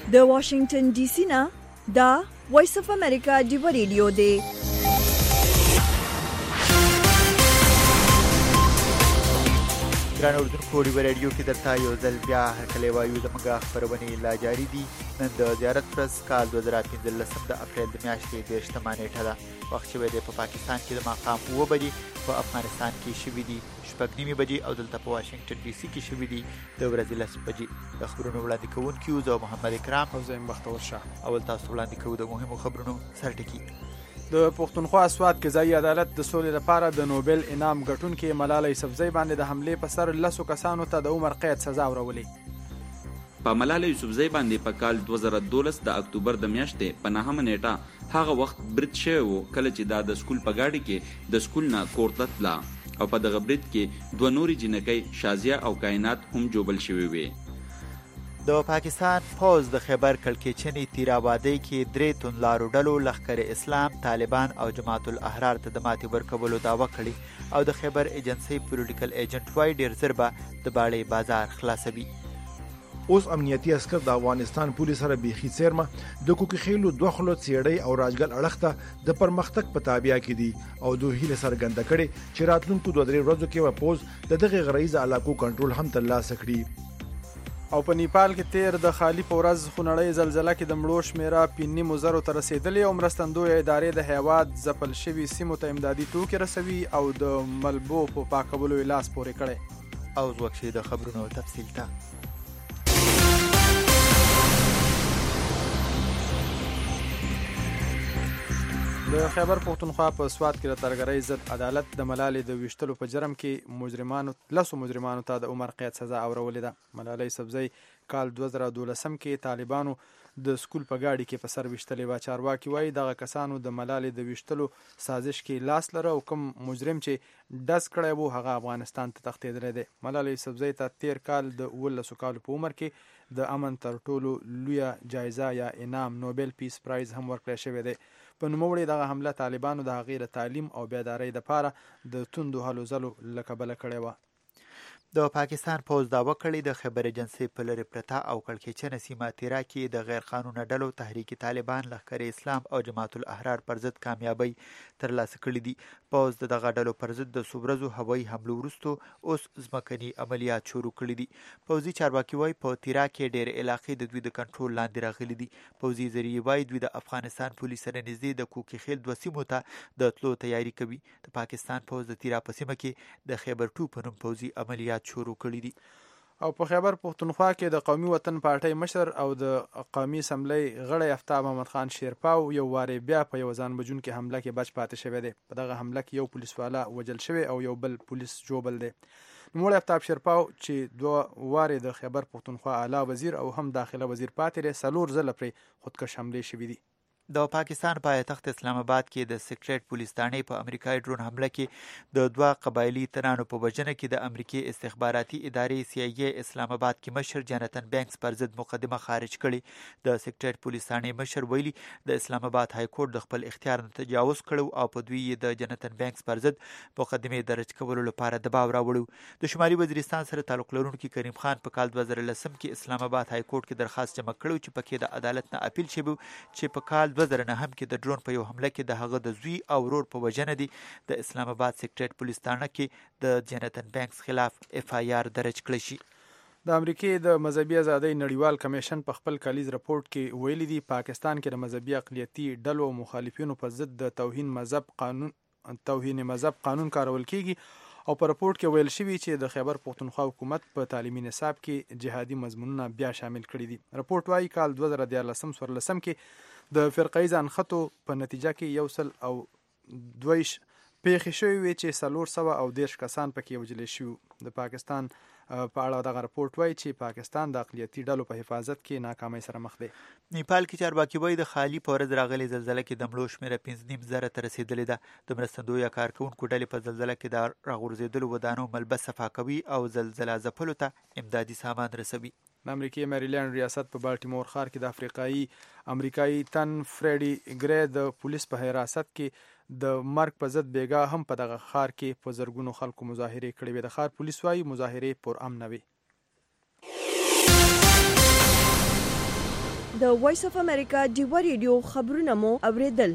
د واشنگټن ډي سي نه دا وایس اف امریکا دی ریډیو دی. ګران اردوونکو ډیو ریډیو کې درته یو ځل بیا هرکلی وایو. زموږ خپرونې لا جاري دي. نن د زیارت ورځ کال 2015 د اپریل د میاشتې 30 نیټه ده. وخت شوی دی په پاکستان کې د ماښام 9 بجې، په افغانستان کې شوي دي 6:30 بجې او دلته په واشنگټن ډي سي کې شوي دي د ورځې 10 بجې. د خبرونو وړاندې کوونکي زه محمد اکرام او زه بختور شاه. اول تاسو وړاندې کوو د مهمو خبرونو سرټکي. د پښتونخوا اسواد قضایي عدالت د سولې لپاره د نوبل انعام ګټونکې ملالۍ یوسفزۍ باندې د حملې په سر 10 کسانو ته د عمر قید سزا ورولې. په ملالۍ یوسفزۍ باندې په کال 2012 د اکتوبر د میاشتې په 9 نیټه هغه وخت برید شوی و کله چې دا د سکول په ګاډي کې د سکول نه کور ته تله او په دغه برید کې 2 نورې جنکۍ شازیه او کائنات هم جوبل شوي وي. د پاکستان پوز د خیبر کلکچنی تیرابادۍ کې 3 توندلارو ډلو لښکر اسلام، طالبان او جماعت الاحرار ته د ماتې ورکولو دعوه کړې او د خیبر ایجنسی پولیټیکل ایجنټ وای ډیر زر به د باړې بازار خلاصوي. اوس امنیتي عسكر د افغانستان پولیس سره بيخي څیرمه د کوکي خېلو دوه خلو څېړۍ او راجګل اړخته د پرمختګ په تابع کې دي او دوه هیله سرګند کړي چې راتلونکو 2-3 ورځو کې و پوز د دغه غریزه علاقو کنټرول هم ترلاسه کړي. او په نیپال کې تیر د خالی په ورځ خونړۍ زلزلہ کې د مړو شمیره 5.0 ته رسیدلې او مرستندوی ادارې د هیواد ځپل شوي سیمو ته امدادي توکي رسوي او د ملبو په پاکولو لاس پورې کړي. او وکشي د خبرونو تفصیل ته د خیبر پښتونخوا په سواد کې د ترګرۍ ضد عدالت د ملالۍ د ویشتلو په جرم کې 10 مجرمانو ته د عمر قید سزا اورولې ده. ملالۍ یوسفزۍ کال 2012 کې طالبانو د سکول په ګاډي کې په سر ویشتلې و. چارواکي وایي دغه کسانو د ملالۍ د ویشتلو سازش کې لاس لره او کوم مجرم چې ډز کړی وو هغه افغانستان ته تښتېدلی دی. ملالۍ یوسفزۍ ته تیر کال د 19 کالو په عمر کې د امن تر ټولو لویه جایزه یا انعام نوبل پیس پرایز هم ورکړی شوی دی. په نوموړې دغه حمله طالبانو د هغې د تعلیم او بیدارۍ دپاره د توندو هلو ځلو له کبله کړې وه. د پاکستان پوز دعوه کړې د خیبر ایجنسی په لرې پرته او کړکېچنه سیمه تیرا کې د غیر قانونه ډلو تحریک طالبان، لښکر اسلام او جماعت الاحرار پر ضد کامیابی ترلاسه کړې دي. پوز د دغه ډلو پر ضد د څو ورځو هوایي حملو وروسته اوس ځمکني عملیات شروع کړي دي. پوځي چارواکي وایي په تیرا کې ډېر علاقې د دوی د کنټرول لاندې راغلي دي. پوځي ذریعې وایي دوی د افغانستان پولیس سره نږدې د کوکي خیل 2 سیمو ته د تلو تیاری کوي. د پاکستان پوز د تیرا په سیمه کې د خیبر 2 په نوم پوځي عملیات شروع کړي دي. او په خیبر پښتونخوا کې د قومي وطن پارټۍ مشر او د قومي اسمبلی غړی افتاب احمد خان شیرپاو یو واري بیا په یو ځان بجونکې حمله کې بچ پاتې شوی دی. په دغه حمله کې یو پولیس والا وجل شوی او یو بل پولیس جوبل دی. نوموړی افتاب شیرپاو چې 2 واري د خیبر پښتونخوا اعلی وزیر او هم داخله وزیر پاتې دی 4 ځله پرې خودکش حملې شوي دي. د پاکستان پایتخت اسلام آباد کې د سیکریټ پولیس تانې په امریکایي ډرون حمله کې د 2 قبایلی تنانو په وژنه کې د امریکای استخباراتي ادارې CIA اسلام آباد کې مشر جانتن بینکس پر ضد مقدمه خارج کړي. د سیکریټ پولیس تانې مشر ویلي د اسلام آباد های کورټ د خپل اختیار نه تجاوز کړو او په دوی د جانتن بینکس پر ضد مقدمه درج کولو لپاره دباو راوړو. د شمالي وزیرستان سره تعلق لرونکي کریم خان په کال 2010 کې اسلام آباد های کورټ کې درخواست جمع کړو چې پکې د عدالت نه اپیل شوی چې په کال 2009 هم کې د ډرون په یو حمله کې د هغه د زوی او ورور په وژنه دي. د اسلام آباد سیکریټ پولیس تانه کې د جانتن بینکس خلاف FIR درج کړی شي. د امریکای د مذهبي ازادۍ نړیوال کمیشن په خپل کلیز رپورت کې ویلي دي پاکستان کې د مذهبي اقلیتي ډلو او مخالفینو په ضد د توهین مذهب قانون کارول کیږي او په رپورت کې ویل شوی چې د خیبر پښتونخوا حکومت په تعلیمي نصاب کې جهادي مضمونونه بیا شامل کړي دي. رپورت وايي کال 2014 کې د فرقه ځانخطو په نتیجه کې 122 پیښې شوې وي چې 410 کسان پکې وژل شوي. د پاکستان په اړه دغه رپورت وایي چې پاکستان د اقلیتي ډلو په حفاظت کې ناکامۍ سره مخ دی. نیپال کې چارواکي وایي د خالی په ورځ راغلي زلزلې کې د مړو شمیره 5.5 ته رسیدلې ده. د مرستندوی کارکونکو ډلې په زلزلې کې د راغورځېدلو ودانو ملبه صفا کوي او زلزله ځپلو ته امدادي سامان رسوي. د امریکای میریلینډ ریاست په بالټیمور ښار کې د امریکایي تن فریډي ګری د پولیس په حراست کې د مرګ په ضد بیګا هم په دغه ښار کې په زرګونو خلکو مظاهرې کړې وې. د ښار پولیس وایي مظاهرې پر امن وي. د وایس اف امریکا ډیوه ریډیو خبرونه مو اوریدل.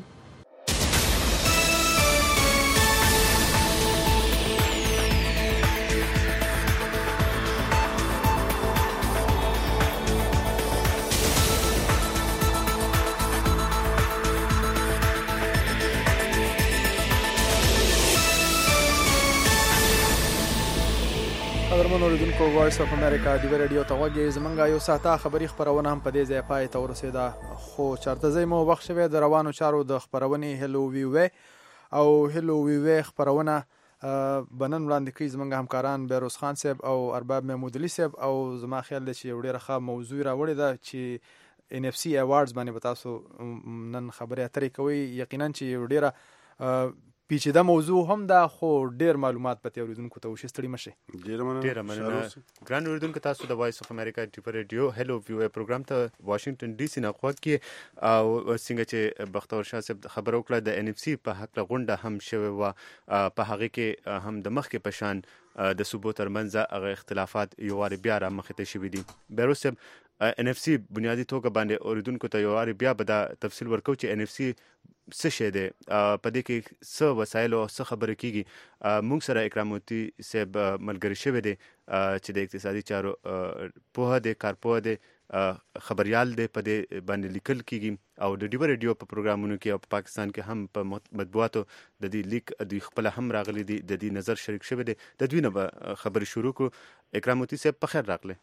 قدرمنو اوریدونکو وایس اف امریکا ډیوه ریډیو ته غوږی زمونږ یو ساعته خبري خبرونه هم په دې ځای پای ته ورسېده، خو چارته ځای مو وخت شوی د روانو چارو د خبرونې هلو وی او هلو وی خبرونه بنن وړاندې کوي زمونږ همکاران بیروز خان صاحب او ارباب محمودعلي صاحب، او زما خیال دی چې یو ډېره ښه موضوع راوړې ده چې NFC ایوارډز باندې به تاسو نن خبرې اترې کوئ. یقینا چې یو ډېره پیچیده موضوع هم ده، خو ډیر معلومات پته اوریدونکو ته وشي. ستړي مشه. ډیر مننه ګران اوریدونکو، تاسو د وایس اف امریکا ډیوه ریډیو هلو ویو پروګرام ته واشنگټن ډي سي نه خوا کې او څنګه چې بختور شاه صاحب خبرو کړه د NFC په حق غونډه هم شوی و، په هغه کې هم د مخ کې پشان د صوبو ترمنځ هغه اختلافات یو واری بیا را مخ ته شوي دي. بیروز صاحب NFC بنیادی توګه باندې اوریدونکو ته یو واری بیا به دا تفصیل ورکو چې NFC څه شی دی، په دې کې څه وسایل او څه خبرې کیږي. موږ سره اکراموتی صاحب ملګری شوی دی چې د اقتصادي چارو پوهه دی، کارپوه دی، خبريال دی، په دې باندې لیکل کیږي او د ډیوه ریډیو په پروګرامونو کې او په پاکستان کې هم په مطبوعاتو د دې لیک د خپل هم راغلي دي، د دې نظر شریک شوی دی. د دوی نه خبرې شروع کړو. اکراموتی صاحب په خیر راغله.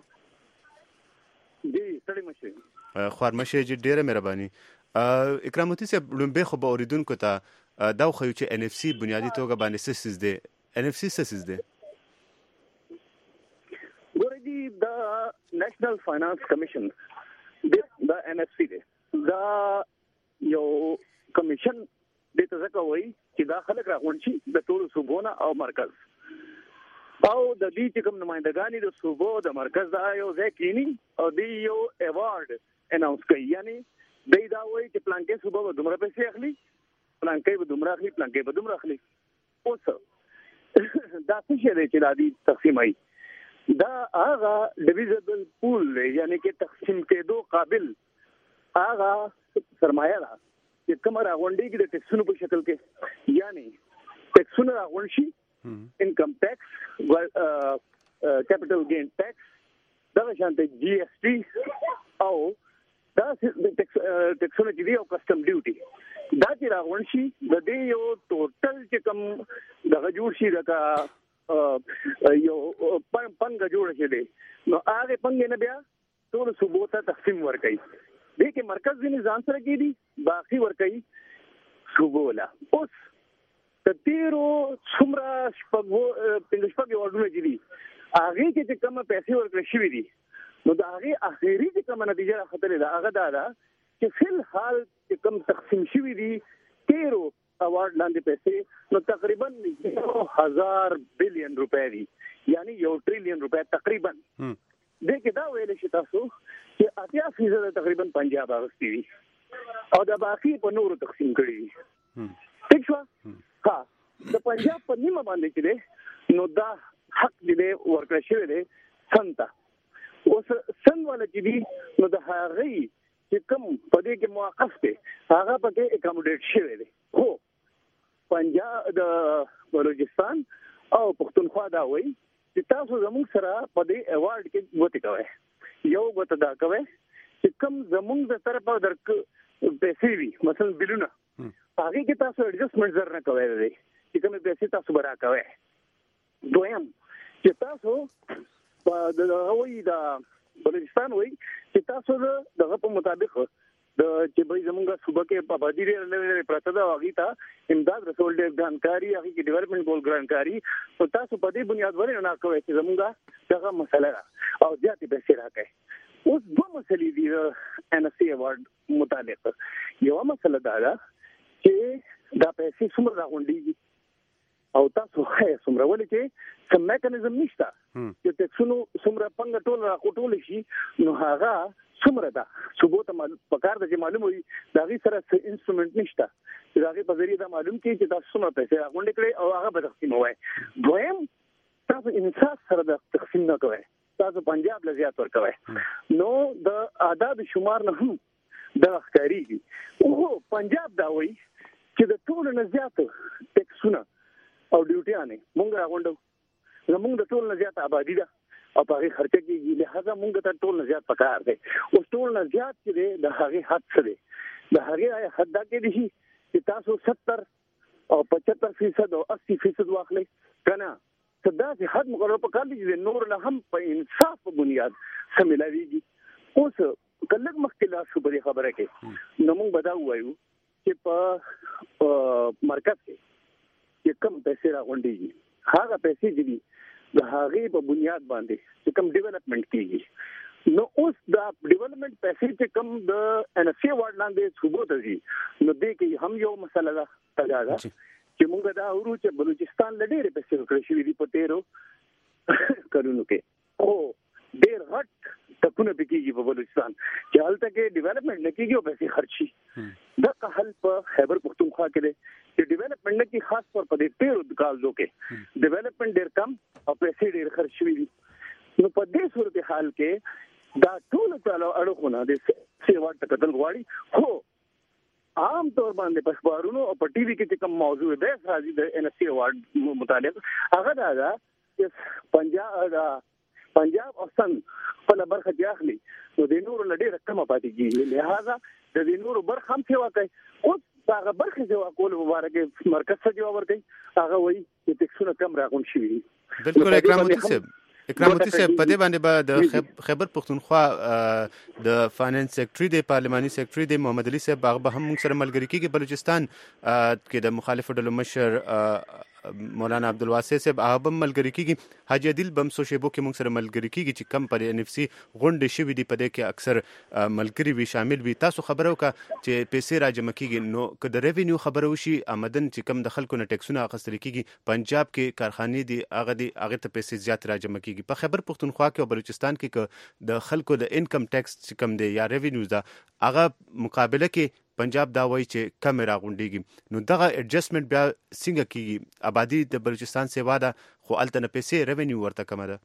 دی ستړي مشه. خوار مشه چې ډیره مهرباني. اکراموتی صاحب لومبه خو به اوریدونکو ته دا خو چې NFC بنیادی توګه باندې سیسز دی. NFC سیسز دی ګورې دی د نېشنل فاینانس کمیشن د NFC دی. دا یو کمیشن د تزکه وایي چې دا خلک راغونډ شي د ټولو صوبونو او مرکز او د دې چې کوم نمائندګان د صوبو د مرکز دا یو ځای کینی او دی یو ایوارډ اناونس کوي. یعنی دی دا وایي چې پلانکې صوبه به دومره پیسې اخلي، پلانکې به دومره اخلي، پلانکې به دومره اخلي. اوس دا څه شی دی چې دا دی تقسیم ای دا هغه ډیویزبل پول دی، یعنی کې تقسیم کېدو قابل هغه سرمایه ده چې کوم راغونډېږي د ټیکسونو په شکل کې. یعنی ټیکسونه راغونډ شي، انکم ټیکس، کیپټل گین ټیکس، دغه شانته GST او دا ټیکسونه چې دی او کسٹم ډیوټي دا چې راغونډ شي د دې یو ټوټل چې کوم دغه جوړ شي دغه یو پنګ جوړ شي دی نو هغه پنګ نه بیا ټول صوبو ته تقسیم ورکړي. دې کې مرکز د نظام سره کې دي باقي ورکړي صوبو لا. اوس د تیرو څومره شپږ وړونه دي هغه کې کوم پیسې ورکړي شوی دي نو دا هغه اخیری چې کومه نتیجه راخطلې ده هغه دا ده چې فل حال چې کوم تقسیم شوی دي تیرو اوارډ لاندې پیسې نو تقریبا 1000 بلین روپے دي، یعنی 1 ټریلیون روپے تقریبا. دې کې دا ویل شي تاسو چې 80% تقریبا پنجاب اغستې دي او دا باقي په نورو تقسیم کړي دي. ٹھیک شو؟ ها د پنجاب په نیمه باندې چې نو دا حق دې ورکړل شوی دی سنتا. اوس سن ولا چې دي نو د هغه چې کوم په دې کې موقف دی هغه پکې اکاموډیټ شوی دی. هو پنجاب د بلوچستان او پښتونخوا دا وایي چې تاسو زموږ سره په دې ایوارډ کې وته کوئ، یو وته دا کوئ چې کوم زموږ د طرفه درک پیسې وي مثلا بلونه هغه کې تاسو ایڈجسټمنټ زر نه کوئ دی چې کوم پیسې تاسو برا کوئ. دویم چې تاسو د هغوی د بلوچستان وایي چې تاسو دغه په مطابق د چې به زمونږ صوبه کې په آبادی لري پراته دا هغه ته امداد رسول ډېر ګرانکاری هغه کې ډیولپمنٹ ګول ګرانکاری او تاسو په دې بنیاد باندې نه کوئ چې زمونږ دغه مسله او زیاتې پیسې راکړي. اوس دوه مسلې دي د NFC ایوارډ متعلق. یو مسله دا ده چې دا پیسې څومره راغونډېږي او تاسو خیر څومره ولې چې سم میکانیزم نشته چې ټیکسونو څومره پنګ ټول راکوټول شي نو هغه څومره ده صوبو ته پکار ده چې معلوم وي دا غي سره انسټرومنټ نشته چې دا غي په ذریعہ دا معلوم کی چې تاسو څومره پیسې راغونډ کړئ او هغه به تقسیم وای. دویم تاسو انصاف سره د تقسیم نه کوئ تاسو پنجاب له زیات ورکوي نو د اعداد شمار نه هم د ښکاریږي او پنجاب دا وایي چې د ټولو نه زیات ټیکسونه او ډیوټیانې مونږ راغونډو زمونږ د ټولو نه زیات آبادی ده او په هغه خرچه کېږي لہذا مونږ ته ټول نه زیات پکار دی او ټول نه زیات چې دی د هغه حد څه دی د هغه حد دا کې دي چې تاسو 70 او 75% او 80% واخلئ کنه صدا چې حد مقرر په کار دي چې نور له هم په انصاف په بنیاد سملاویږي اوس کله مخکې لا شو په خبره کې نو موږ بداو وایو چې په مرکز کې کم پیسې راغونډيږي هغه پیسې دي د هغه په بنیاد باندې چې کم ډیولپمنٹ کیږي نو اوس د ډیولپمنٹ پیسې چې کم د NFC وارډ لاندې صوبو ته دي نو دې کې هم یو مسله ده تګاګه چې موږ دا ورو چې بلوچستان لډېر پیسې ورکړې شوې دي په تیرو کارونو کې او ډېر غټ ټکونه پکېږي په بلوچستان چې هلته کې ډیولپمنٹ نه کېږي او پیسې خرچ شي دا حل په خیبر پختونخوا کې دی چې ډیولپمنٹ نه کې خاص طور په دې تیرو کالو کې ډیولپمنٹ ډېر کم او پیسې ډېر خرچ شوې دي نو په دې صورت حال کې دا ټول چالو اړخونه د سیوا ټکتل غواړي هو عام طور باندې په اخبارونو او په ټي وي کې کوم موضوع به راځي د NFC اوارډ متعلق هغه دا چې پنجاب او سن په برخه کې اخلي نو د نور لډې رقم پاتې کیږي لہذا د نور برخه هم څه کوي او هغه برخه څه کول مبارک مرکز څه جواب ورکړي هغه وایي چې ټیکسونه کم راغون شي بالکل اکراموتی صاحب په دې باندې به د خیبر پختونخوا د فاینانس سیکریټری د پارلماني سیکریټری د محمد علي صاحب هغه به هم موږ سره ملګری کیږي بلوچستان کې د مخالفو ډلو مشر مولانا عبدالواسع صاحب هغه به ملګری کیږي حاجی عادل بم سو شیبو کې موږ سره ملګری کیږي چې کم پر NFC غونډې شوې دي په دې کې اکثر ملګری وي شامل وي تاسو خبرو کا چې پیسې راجمع کیږي نو که د ریوینیو خبرو شي آمدن چې کم د خلکو نه ټیکسونه اخیستل کیږي پنجاب کې کارخانې دي هغه ته پیسې زیات راجمع کیږي په خیبر پختونخوا کې او بلوچستان کې د خلکو د انکم ټیکس چې کم دی یا ریوینیو دا هغه مقابله کې پنجاب دا وایي چې کم راغونډيږي نو دغه ایڈجسټمنټ بیا څنګه کیږي آبادی د بلوچستان سیوا ده خو الته نه پیسې ریوینیو ورته کم ده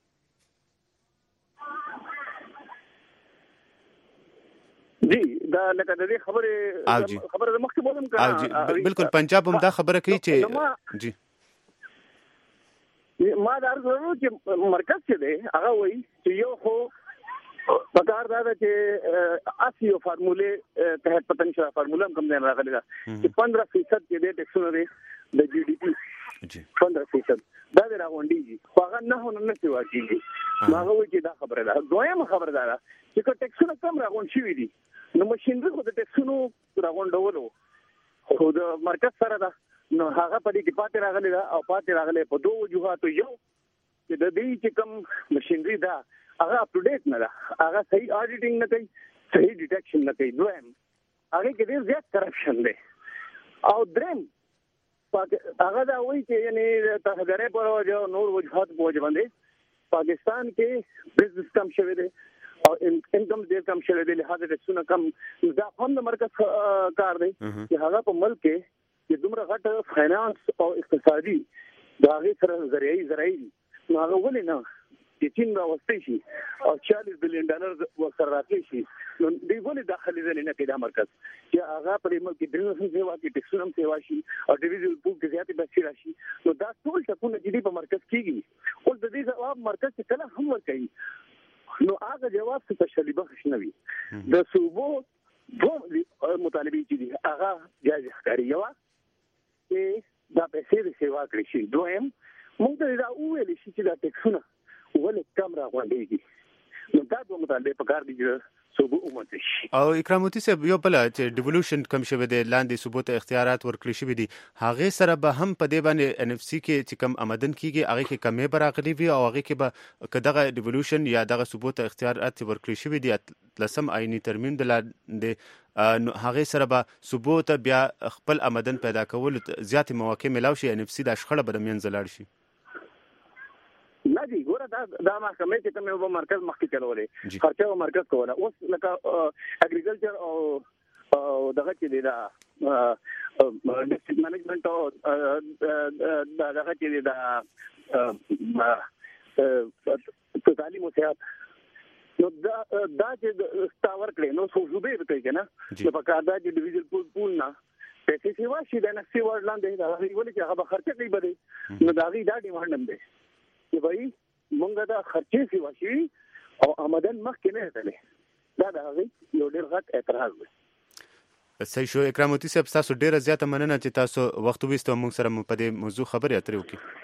جی دا لکه د دې خبره مخکې بولم کا بالکل پنجاب هم دا خبره کوي چې جی ما دا ضروري چې مرکز کې دی هغه وایي چې یو خو پکار دا چې اسی یو فارموله تحت پتن شو فارموله کم نه راغلی دا چې 15% کې د ټیکسونو دی د GDP جی 15% دا راغونډيږي هغه نه څه واکېږي هغه وایي چې دا خبره ده دویمه خبره ده چې ټیکسونه کم راغونډ شي دي نو ماشينري خو د ټیکسونو راغونډولو خو د مرکز سره ده نو هغه په دې کې پاتې راغلی دا او پاتې راغلی په دوه وجوهاتو یو چې د دې چې کم ماشينري ده هغه اپ ټو ډیټ نه ده هغه صحیح اډیټینګ نه کوي صحیح ډیټیکشن نه کوي دویم هغه کې ډېر زیات کرپشن دی او دریم هغه دا وایي چې یعنی تهذیب پر وجه نور وجوهات په وجه باندې پاکستان کې بزنس کم شوی دی او انکم ډېر کم شوی دی لہذا ټیکسونه کم دا هم د مرکز کار دی چې هغه په ملک کې چې دومره غټ فاینانس او اقتصادي د هغې سره زرعي نو هغه ولې نه چې چین راوستي شي او $40 بلین ورسره راتلی شي نو دوی ولې داخلي ځلې نه کوي دا مرکز چې هغه په دې ملک کې بزنس هم سیوا کوي ټیکسونه هم سیوا شي او ډیویژن پول کې زیاتې پیسې راشي نو دا ټول ټکونه چې دي په مرکز کېږي اوس د دې ځواب مرکز چې کله هم ورکوي نو هغه جواب څه تشلیبه خش نه وي د صوبو دوه مطالبې چې دي هغه جایز ښکاري یو چې دا پیسې د سیوا کړی شي دویم موږ ته دا وویل شي چې دا ټیکسونه ولې کم راغونډيږي نو دا دوه مطالبې په کار دي چې صوبو ومنل شي او اکراموتی صاحب یو بل چې ډیولوشن کم شوی دی لاندې صوبو ته اختیارات ورکړي شوی دي هغه سره به هم په دې باندې NFC کې چې کم آمدن کیږي هغه کې کمې براغلي وي او هغه کې به کداغه ډیولوشن یا دغه صوبو ته اختیارات ورکړي شوی دي لسم آئینی ترمیم د لاندې هغه سره به صوبو ته بیا خپل آمدن پیدا کول زیات مواقع ملاوي شي NFC د شخړه به منځ لاړ شي نه دی ګوره دا محکمه چې کومه په مرکز مخکې چلولې خرچه او مرکز کوله اوس لکه اګریکلچر او دغه چې دی دا ډیسټریکټ مینجمنت او دغه چې دی دا په تعلیم او صحت نو دا چې تاور کړي نو څو جوړې وته کنه نو په کار دا چې ډیویژن پول نه پیسې سیوا شي د نفسي ورډ لاندې دا ولې چې هغه خرچه کوي بده نو دا غي دا ډیماند هم دی چې بھائی مونږ دا خرچه سیوا شي او آمدن مخکې نه تللی دا غي یو ډېر غټ اعتراض دی. صحیح شو. اکراموتی صاحب تاسو ډیره زیاته مننه چې تاسو وخت وېستو موږ سره په دې موضوع خبرې اترې وکړي.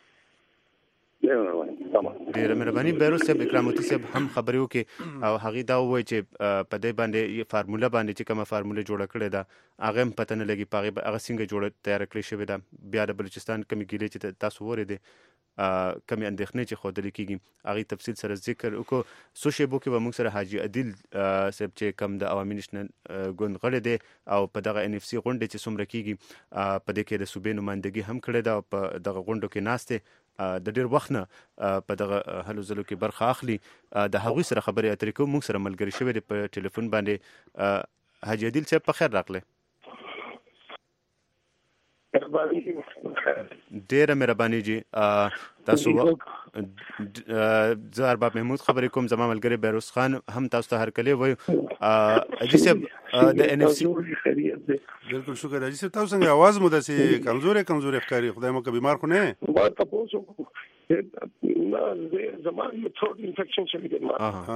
ډیره مهرباني. بیروس صاحب اکراموتی صاحب هم خبرې وکړي او هغه دا وایي چې په دې باندې فارموله باندې چې کومه فارموله جوړه کړې ده هغه هم پته نه لګي په هغه څنګه جوړه تیار کړې شوې ده. بیا د بلوچستان کمی ګیلې چې تاسو وریدې کمی اندېښنې چې ښودل کېږي هغه تفصیل سره ذکر وکړو. څو شیبو کې به موږ سره حاجي عادل صاحب چې کم د عوامي نېشنل ګوند غړی دی او په دغه NFC غونډې چې څومره کېږي په دې کې د صوبې نمایندګي هم کړې ده او په دغه غونډو کې ناست دی د ډېر وخت نه په دغه هلو ځلو کې برخه اخلي. د هغوی سره خبرې اترې کوو. موږ سره ملګري شوی دی په ټلیفون باندې. حاجي عادل صاحب په خیر راغلی. ډیره مهرباني جی. تاسو زه ارباب محمود خبرې کوم. زما ملګری بیروس خان هم تاسو ته هرکلی وایو. اجي صاحب د NFC بالکل شکر. اجي صاحب تاسو څنګه आवाज مو داسې کمزورې ښکاري؟ خدای مو که بیمار خو نه ما تاسو نه زما یو ثروت انفیکشن شوی دی.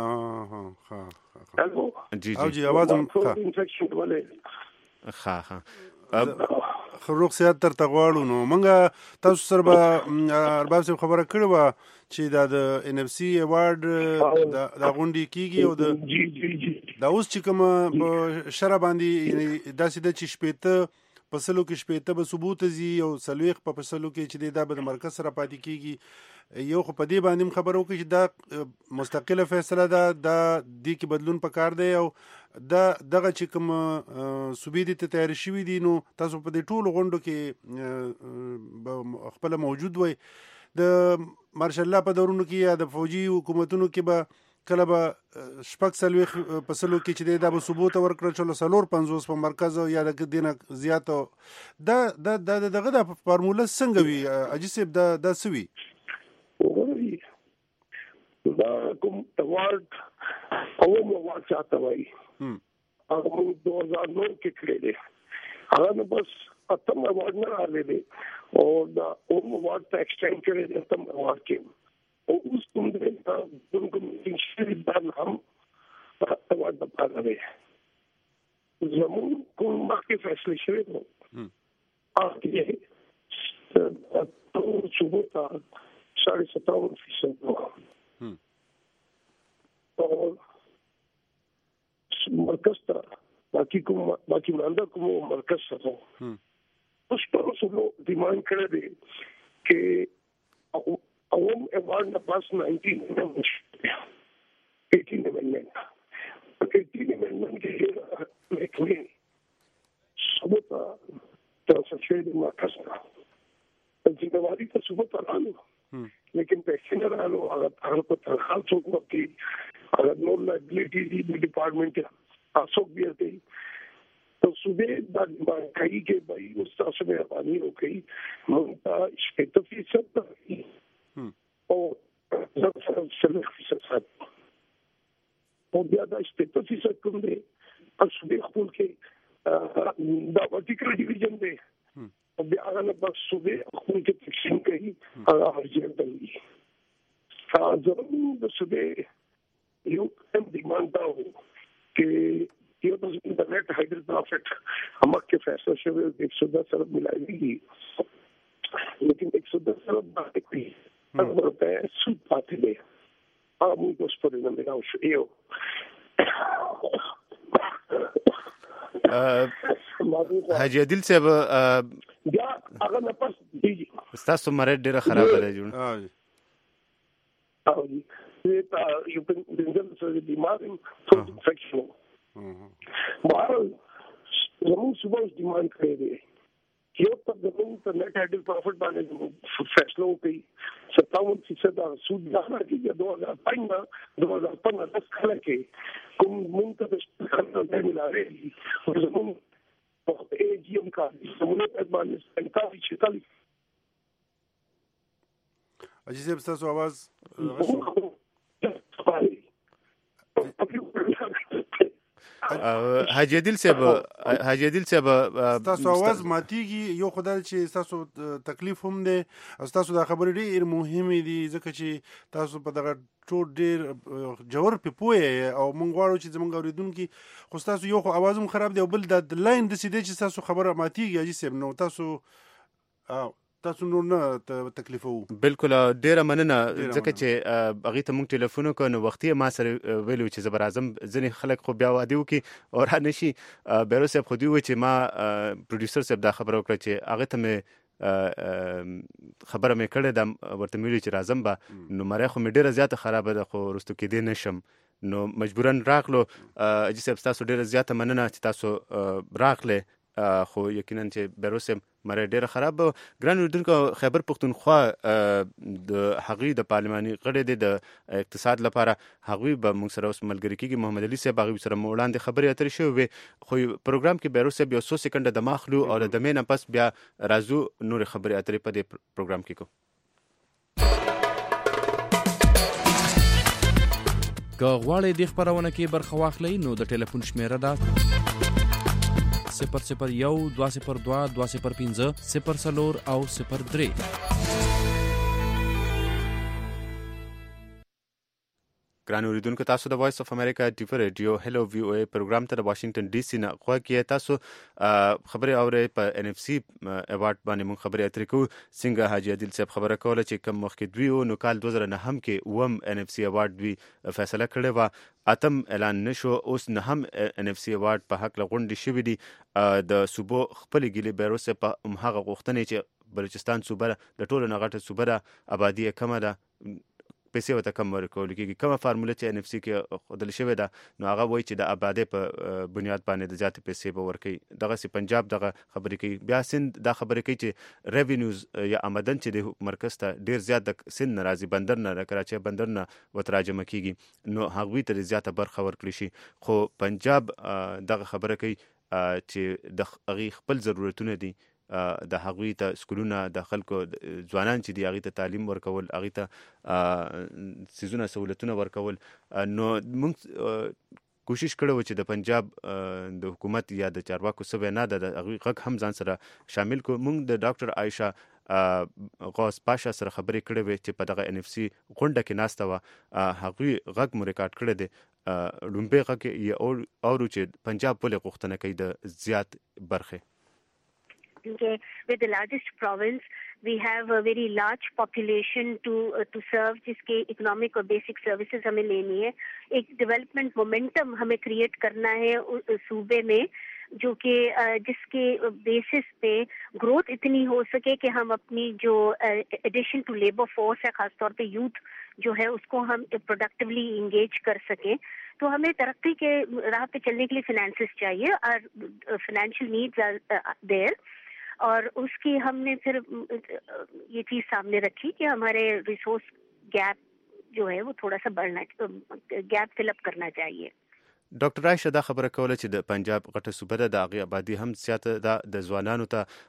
هلو جی او جی आवाज هم ثروت انفیکشن ولې ها روغ صحت تر تغواړو. نو منګه تاسو سره به ارباب صاحب خبره کړې وه چې دا د NFC ایوارډ دا غونډې کېږي او دا اوس چې کومه په شرع باندې داسې ده چې شپېته په سلو کې شپېته به ثبوت ځي او څلوېښت په سلو کې چې دا به د مرکز سره پاتې کېږي. یو خو په دې باندې هم خبره وکړي چې دا مستقله فیصله ده دا دې کې بدلون پکار دی او دغه چې کوم صوبې دي ته تیار شوي دي نو تاسو په دې ټولو غونډو کې خپله موجود وئ. د مارشال الله په دورونو کې یا د فوجي حکومتونو کې به کله به شپږ څلوېښت په سلو کې چې دی دا به ثبوت ورکړل شول 450 په مرکز یا د دې نه زیات. دغه د فارموله څنګه وي اجي صاحب دا څه وي؟ دا کوم ایوارډ قوم ایوارډ چاته وایي هغه موږ 2009 کې کړی دی. هغه نو بس اتم ایوارډ نه راغلی دی او دا قوم ایوارډ ته ایکسټینډ کړی دی اتم ایوارډ کې او اوس کوم دی کوم انشوري بان هم ایوارډ د پاره دی. زموږ کوم مخکې فیصله شوی نو هغه ټول ثبوت 57% اور مرکز تا باقی مانده کوم مرکز سره اوس په څو ډیماند کړی دی چې عوام ایوارډ نه پاس 18 امندمنت کې لیکلي ثبوت تاسو شوی دی مرکز ته ځینواري ته ثبوت رالو لیکن پیسې نه رالو. هغه په تنخواه څوک ورکوي هغه نور لایبلیټي دي د ډپارټمنټ ته څوک بیا کوي تو صوبې دا ډیمانډ کوي چې بھائی اوس تاسو مهرباني وکړئ موږ ته 60% او 70% او بیا دا 60% کوم دی صوبې خپل کې دا ورټیکل ډیویژن دی او بیا هغه نه بس صوبې خپل کې تقسیم کوي هغه ارجنټ دی. زموږ د صوبې یو هم ډیمانډ دا و چې یو د انټرنیټ هایډر پروفیټ همک کې فیصله شوی 110 ارب ملایوي لیکن 110 ارب باندې کوي هغه ورته سود پاتې دی. هغه موږ اوس په دې نه ملاو شو یو حاجي عادل صاحب بیا هغه نه پس دی تاسو مرید ډیره خراب دی جوړ او دا یو بنځل سره دی مارم فود انفیکشن بهر زموږ صبح ډیماند کړی دی یو په دغه انټرنیټ هایډر پروفیټ باندې فیصله وکړي 57% سود نه راځي 2015 کال کې کوم مونږ ته خلک نه ملاري او زموږ په ایجیم کا زموږ په باندې انکاري چتالي اجي صاحب تاسو आवाज حاجی عادل صاحب تاسو आवाज ماتيږي یو خدای چې تاسو تکلیف هم دی او تاسو دا خبرې ډېر مهمه دي ځکه چې تاسو په دغه ټول ډېر جوړ په پوهه او مونږ غواړو چې زمونږ اوریدونکو خو تاسو یو خو आवाज هم خراب دی او بل د لاین د سیده چې تاسو خبره ماتيږي اجي سم نو تاسو نور نه تکلیفو. بالکل ډیره مننه ځکه چې هغه ته مونږ ټلیفون وکړو نو وختي ما سره ویلو چې زبر اعظم ځنې خلک خو بیا وادي وکي او را نشي بیرو صاحب خو دی و چې ما پروډوسر صاحب دا خبره وکړه چې هغه ته مې خبره مې کړې د ورته ویلي چې راځم به نو مری خو مې ډیره زیاته خرابه ده خو رستو کېدې نشم نو مجبورن راغلو. اجي صاحب تاسو ډیره زیاته مننه چې تاسو راغله خو یقینا چې بیروسم مری ډیره خراب. ګران اوریدونکو خیبر پختونخوا د هغوی د پارلماني غړي د اقتصاد لپاره هغوی به موږ سره اوس ملګری کیږي. محمد علي صاحب هغوی سره وړاندې خبرې اترې شوې خو پروګرام کې بیروس صاحب یو څو سکنډه د ماخلو او د دمې نه پس بیا راځو نور خبرې اترې په دې پروګرام کې کو. که غواړئ د خبرونه کې برخه واخلئ نو د ټلیفون شمیره ده 001 202 205 04 او 03. ګران اوریدونکو تاسو د وایس اف امریکا ټیفر ریډیو هلو وی او ای پروګرام ته د واشنگټن ډي سي نه خو کې تاسو خبرې اورې په ان اف سي ایوارډ باندې مون خبرې اترې کو څنګه حاجی عادل صاحب خبره کوله چې کم وخت دوی نو کال 2009 کې وم ان اف سي ایوارډ دوی فیصله کړې و اتم اعلان نشو اوس نه هم ان اف سي ایوارډ په حق لغونډي شوې دي د صوبو خپل ګلي بیروس په هغه غوښتنې چې بلوچستان صوبه د ټولو نغټه صوبه د آبادی کمه ده پیسې وته کم ورکول کېږي کومه فارموله چې ان اف سي کې خدل شوی ده نو هغه وایي چې د آبادی په بنیاد باندې د ذات پیسې به ورکړي. دغه سي پنجاب دغه خبرې کوي بیا سند دا خبرې کوي چې ریوینیوز یا آمدن چې د مرکز ته ډیر زیات د سند ناراضي بندر نه کراچي بندر نه وتراجمه کیږي نو هغوی ته زیاته برخه ورکړي شي خو پنجاب دغه خبره کوي چې د هغه خپل ضرورتونه دي د هغوی ته سکولونه د خلکو ځوانان چې دی هغه ته تعلیم ورکول هغه ته سيزونه سہولتونه ورکول نو موږ کوشش کړو چې د پنجاب د حکومت یا د چارواکو سبه نه د هغوی غږ هم ځان سره شامل کو. موږ د ډاکټر عائشه غوث پاشا سره خبرې کړې وې چې په دغه ان اف سي غونډه کې ناسته و هغوی غږ مو ریکارډ کړی دی لومبه غږ یې اورو چې پنجاب ولې غوښتنه کوي د زیات برخه. We're the largest province. We have a very large population to serve जिसके economic और basic services हमें लेनी है. एक development momentum हमें create करना है सूबे में जो कि जिसके बेसिस पे ग्रोथ इतनी हो सके कि हम अपनी जो एडिशन टू लेबर फोर्स है खासतौर पे यूथ जो है उसको हम प्रोडक्टिवली इंगेज कर सकें. तो हमें तरक्की के राह पे चलने के लिए फाइनेंसेस चाहिए और फाइनेंशियल नीड्स आर देयर और उसकी हमने फिर ये चीज सामने रखी कि हमारे रिसोर्स गैप जो है वो थोड़ा सा बढ़ना गैप फिल अप करना चाहिए. ډاکټر عائشه دا خبره کوله چې د پنجاب غټه صوبه ده د هغې آبادي هم زیاته ده د ځوانانو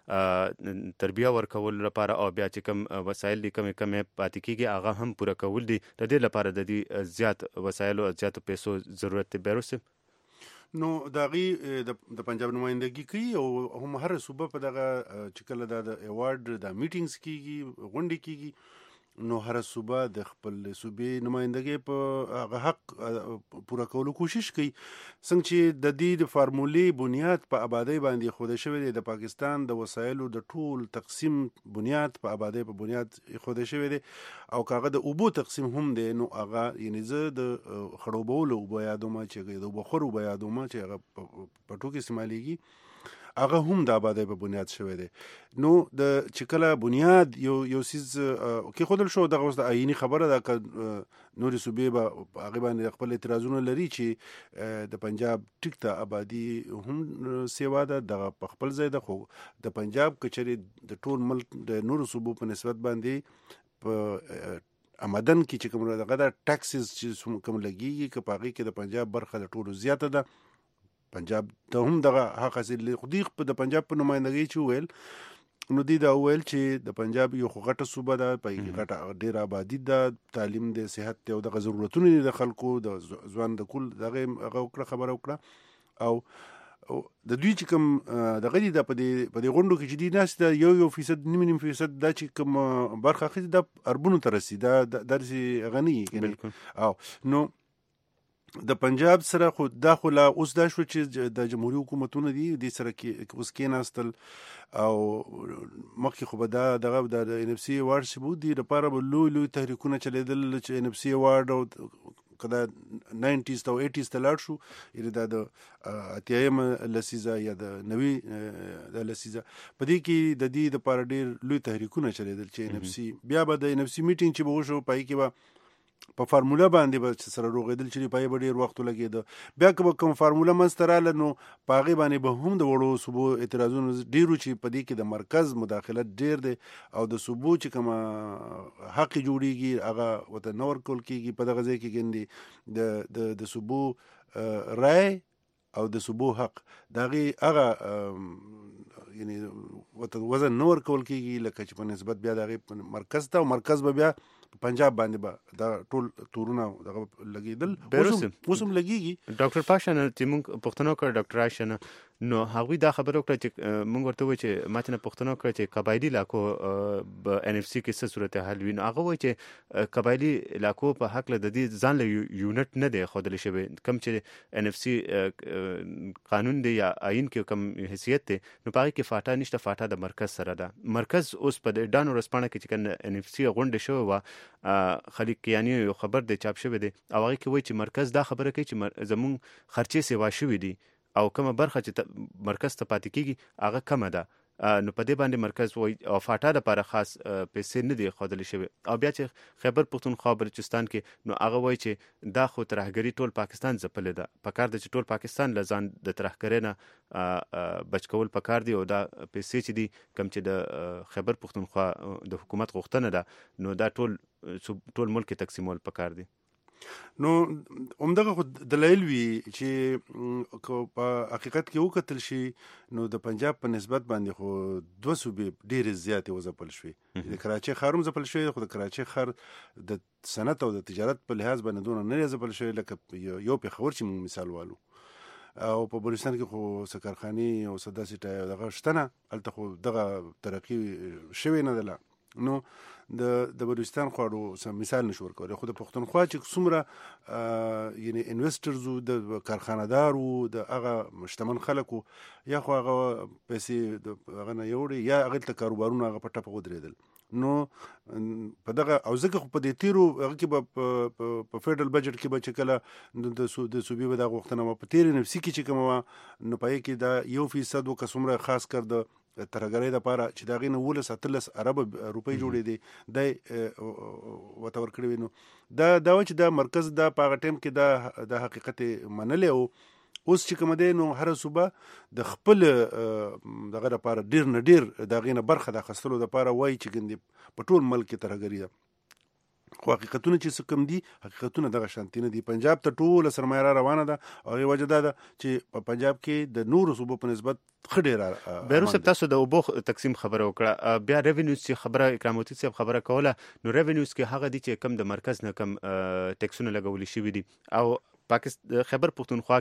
ته تربیه ورکول لپاره او بیا چې کوم وسایل دي کمې پاتې کېږي هغه هم پوره کول دي د دې لپاره د دې زیات وسایلو او زیاتو پیسو ضرورت دی. بیروس نو د هغې د پنجاب نمایندګي کوي او هم هر صوبه په دغه چې کله د ایوارډ د میټینګز کېږي غونډې کېږي نو هر صوبه د خپل صوبې نمایندګي په هغه حق پوره کولو کوشش کوي. څنګه چې د دې د فارمولې بنیاد په آبادی باندې خوده شوی دی د پاکستان د وسایلو د ټول تقسیم بنیاد په آبادی په بنیاد خوده شوی دی او کاغه د اوبو تقسیم هم دی نو هغه یعنی زه د خړوبولو اوبو یادوم چې د بخور اوبو یادوم چې هغه په ټوکې استعمالېږي هغه هم د آبادی په بنیاد شوی دی. نو د چې کله بنیاد یو سیز کې خودل شو دغه اوس د آئینی خبره ده که نورې صوبې به هغې باندې خپل اعتراضونه لري چې د پنجاب ټیک ته آبادي هم سیوا ده دغه په خپل ځای ده خو د پنجاب که چېرې د ټول ملک د نورو صوبو په نسبت باندې په آمدن کې چې کوم دغه د ټیکسز چې کوم لګېږي که په هغې کې د پنجاب برخه د ټولو زیاته ده. پنجاب ته هم دغه حق حاصل دی. خو دوی د پنجاب په نمایندګۍ چې وویل نو دوی دا وویل چې د پنجاب یو خو غټه صوبه ده په غټه ډېره آبادي ده تعلیم د صحت دی او دغه ضرورتونه دي د خلکو د ځوان د کل دغه هغه وکړه خبره وکړه او د دوی چې کوم د غدي د په دې غونډو کې چې دي ناس د 1% 9% دا چې کوم برخه اخیستي د اربونو ته رسي دا درسي غني او نو د پنجاب سره خو دا خو لا اوس دا شو چې د جمهوریت حکومتونه دي د سره کې اوس کې ناستل او مخکې خو به دا دغه د ان اف سي وارد ثبوت دي لپاره به لوی تحریکونه چلیدل چې ان اف سي وارد او کدا 90s او 80s ته لاړ شو یعنی دا د اتیایم لسیزه یا د نوی د لسیزه په دې کې د دې د لپاره ډېر لوی تحریکونه چلیدل چې ان اف سي بیا به د ان اف سي میټینګ چې به وشو پای کې به په فارموله باندې به سره روغېدل چې پای به ډېر وخت لګېده بیا که به کوم فارموله منځته راله نو په هغې باندې به هم د وړو صوبو اعتراضونه ډېرو چې په دې کې د مرکز مداخلت ډېر دی او د صوبو چې کومه حق جوړېږي هغه ورته نه ورکول کېږي په دغه ځای کې ګندي د صوبو رای او د صوبو حق د هغې هغه یعنی ورته وزن نه ورکول کېږي لکه چې په نسبت بیا د هغې مرکز ته او مرکز به بیا پنجاب باندې به دا ټول تورونه دغه لګېدل اوس هم لګېږي ډاکټر پاشا چې موږ پوښتنه وکړه ډاکټر عایشه نو هغوی دا خبره وکړه چې موږ ورته وایو چې ما ته نه پوښتنه وکړه چې قبایلي علاقو په ان اف سي کې څه صورتحال وي نو هغه وایي چې قبایلي علاقو په هکله د دې ځان له یونټ نه دی ښودلی شوی کوم چې ان اف سي قانون دی یا آئین کې کوم حیثیت دی نو په هغې کې فاټا نشته فاټا د مرکز سره ده مرکز اوس په ډانو ورځپاڼه کې چې کوم ان اف سي غونډې شوې وه خلیق کیاني یو خبر دی چاپ شوی دی او هغې کې وایي چې مرکز دا خبره کوي چې زموږ خرچې سیوا شوي دي او کومه برخه چې مرکز ته پاتې کېږي هغه کمه ده نو په دې باندې مرکز وایي او فاټا لپاره خاص پیسې نه دي ښودلی شوي او بیا چې خیبر پښتونخوا بلوچستان کې نو هغه وایي چې دا خو ترهګري ټول پاکستان ځپلې ده پکار ده چې ټول پاکستان له ځان د ترهګرۍ نه بچ کول پکار دي او دا پیسې چې دي کوم چې د خیبر پښتونخوا د حکومت غوښتنه ده نو دا ټول ملک تقسیمول پکار دي نو همدغه خو دلایل وي چې په حقیقت کې وکتل شي نو د پنجاب په نسبت باندې خو دوه صوبې ډېرې زیاتې وځپل شوې د کراچۍ ښار هم ځپل شوی خو د کراچۍ ښار د صنعت او د تجارت په لحاظ باندې دونه نه دی ځپل شوی لکه یو پېښور چې موږ مثال والو او په بلوچستان کې خو څه کارخانې او څه داسې دغه شته نه هلته خو دغه ترقي شوې نه ده نو د بلوچستان خواړو مثال نشو ورکولی خو د پښتونخوا چې څومره یعنی انویسټرز د کارخانهدارو د هغه شتمن خلکو یا خو هغه پیسې د هغه نه یوړې یا هغې ته کاروبارونه هغه په ټپه ودرېدل نو په دغه او ځکه خو په دې تیرو هغه کې به په فیډرل بجټ کې به چې کله د صوبې به دا غوښتنه وه په تېرې نفسي کې چې کومه وه نو په هغې کې دا 1% وکه څومره خاص کر د ترهګرۍ دپاره چې د هغې نه 18 ارب روپۍ جوړې دي دی ورته ورکړې وي نو دا و چې دا مرکز دا په هغه ټایم کې دا حقیقت منلی او اوس چې کومه دی نو هره صوبه د خپل دغه دپاره ډېر نه ډېر د هغې نه برخه د اخیستلو دپاره وایي چې ګندې په ټول ملک کې ترهګري ده خو حقیقتونه چې څه کوم دي حقیقتونه دغه شانتي نه دي پنجاب ته ټوله سرمایه را روانه ده او هغې وجه دا ده چې په پنجاب کې د نورو صوبو په نسبت ښه ډېره بیروس صاحب تاسو د اوبو تقسیم خبره وکړه بیا ریونیوز چې خبره اکراموتی صاحب خبره کوله نو ریونیوز کې هغه دي چې کم د مرکز نه کم ټیکسونه لګولي شوي دي او خیبر پښتونخوا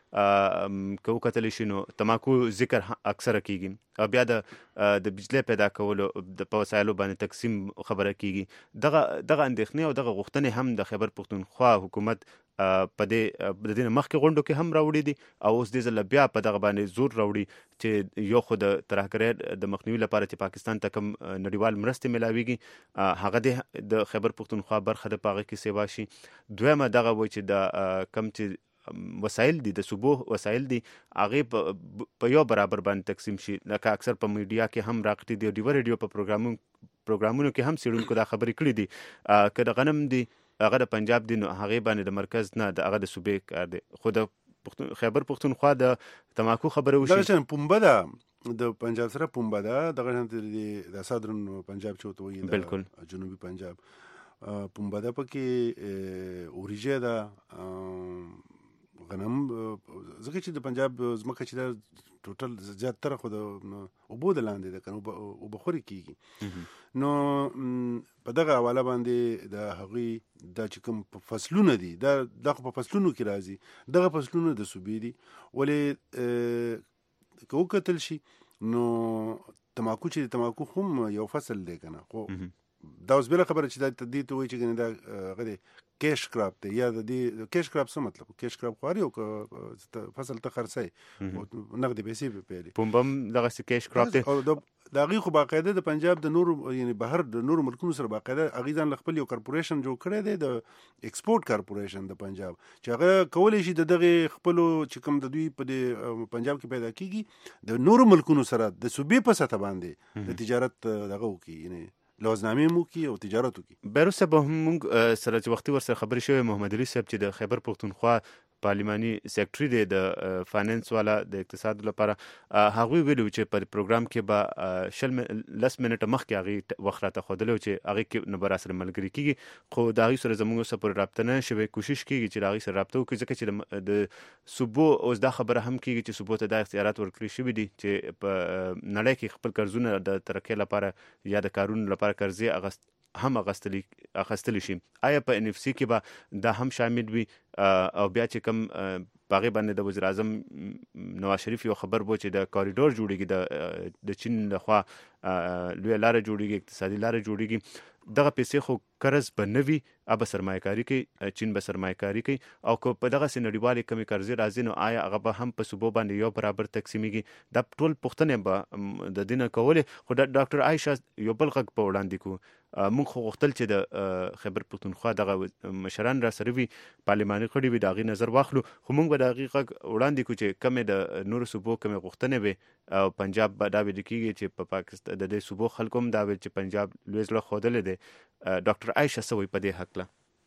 کې که وکتلی شي نو تماکو ذکر اکثره کیږي او بیا د بجلی پیدا کولو په وسایلو باندې تقسیم خبره کیږي دغه اندېښنې او دغه غوښتنې هم د خیبر پښتونخوا حکومت په دې نه مخکې غونډو کې هم راوړي دي او اوس دې ځله بیا په دغه باندې زور راوړي چې یو خو د ترهګرۍ د مخنیوي لپاره چې پاکستان ته کوم نړیوال مرستې میلاویږي هغه د خیبر پښتونخوا برخه د په هغې کې سیوا شي دویمه دغه وایي چې د کم چې وسایل دي د صوبو وسایل دي هغې په یو برابر باندې تقسیم شي لکه اکثر په میډیا کې هم راغلي دي ډیوه ریډیو په پروګرامونو کې هم څېړونکو دا خبرې کړي دي که د غنم دي هغه د پنجاب دی نو هغې باندې د مرکز نه د هغه د صوبې کار دی خو د خیبر پښتونخوا د تماکو خبره وشي دغه شان پنبه ده د پنجاب سره پنبه ده دغه شان د سادرن پنجاب چې ورته وایي بالکل جنوبي پنجاب پنبه ده پکې وریجې ده غنم ځکه چې د پنجاب ځمکه چې ده ټوټل زیاتره خو د اوبو د لاندې ده که نه اوبه خورې کېږي نو په دغه حواله باندې د هغوی دا چې کوم فصلونه دي دا خو په فصلونو کې راځي، دغه فصلونه د صوبې دي. ولې که وکتل شي نو تماکو چې تماکو هم یو فصل دی که نه، خو دا اوس بله خبره چې دا دې ته وایي چې کنه دا هغه دی کیش کراپ دی، یا د دې کیش کراپ څه مطلب؟ کیش کراپ خواري او فصل ته خرڅی نقدې پیسې په پیلي پومبم دغه کیش کراپ دی. او د هغې خو باقاعده د پنجاب د نورو یعنی بهر د نورو ملکونو سره باقاعده هغې ځان له خپل یو کارپوریشن جوړ کړی دی، د ایکسپورټ کارپوریشن د پنجاب، چې هغه کولی شي د دغې خپلو چې کوم د دوی په دې پنجاب کې پیدا کېږي د نورو ملکونو سره د صوبې په سطح باندې د تجارت دغه وکړي، یعنی لوازنامې مو کی او تجارت وکړي. بیروس صاحب موږ سره چې وختي ورسره خبرې شوې، محمد علي صاحب چې د خیبر پښتونخوا پارلماني سیکرټري دی د فاینانس والا د اقتصاد لپاره، هغوی ویلو چې په پروګرام کې به 10 منټه مخکې هغې وخت راته ښودلی چې هغې کې نه به راسره ملګري کېږي، خو د هغوی سره زموږ اوسه پورې رابطه نه شوې. کوشش کېږي چې د هغوی سره رابطه وکړي، ځکه چې د صوبو اوس دا خبره هم کېږي چې صوبو ته دا اختیارات ورکړي شوي دي چې په نړۍ کې خپل قرضونه د ترقۍ لپاره یا د کارونو لپاره قرضې هم اخیستلی شي. آیا په NFC کې به دا هم شامل وي؟ او بیا چې کوم په هغې باندې د وزیر اعظم نواز شریف یو خبر و چې د کاریډور جوړېږي، د چین لخوا لویه لاره جوړېږي، اقتصادي لاره جوړېږي، دغه پیسې خو قرض به نه وي، به سرمایه کاري کوي، چین به سرمایه کاري کوي، او که په دغسې نړیوالې کمې قرضې راځي نو آیا هغه به هم په صوبو باندې یو برابر تقسیمیږي؟ دا ټول پوښتنې به د دې نه کولې. خو د ډاکټر عایشه یو بل غږ په وړاندې کړو، موږ خو غوښتل چې د خیبر پښتونخوا دغه مشران را سره وي، پارلماني غړي وي، د هغې نظر واخلو، خو موږ به د هغې غږ وړاندې کړو چې کمې د نورو صوبو کمې غوښتنې وي، او پنجاب به دا ویل کېږي چې په پاکستان د دې صوبو خلکو هم دا ویل چې پنجاب لوی زړه ښودلی دی. ڈاکٹر عائشہ سوئی پدے حقلا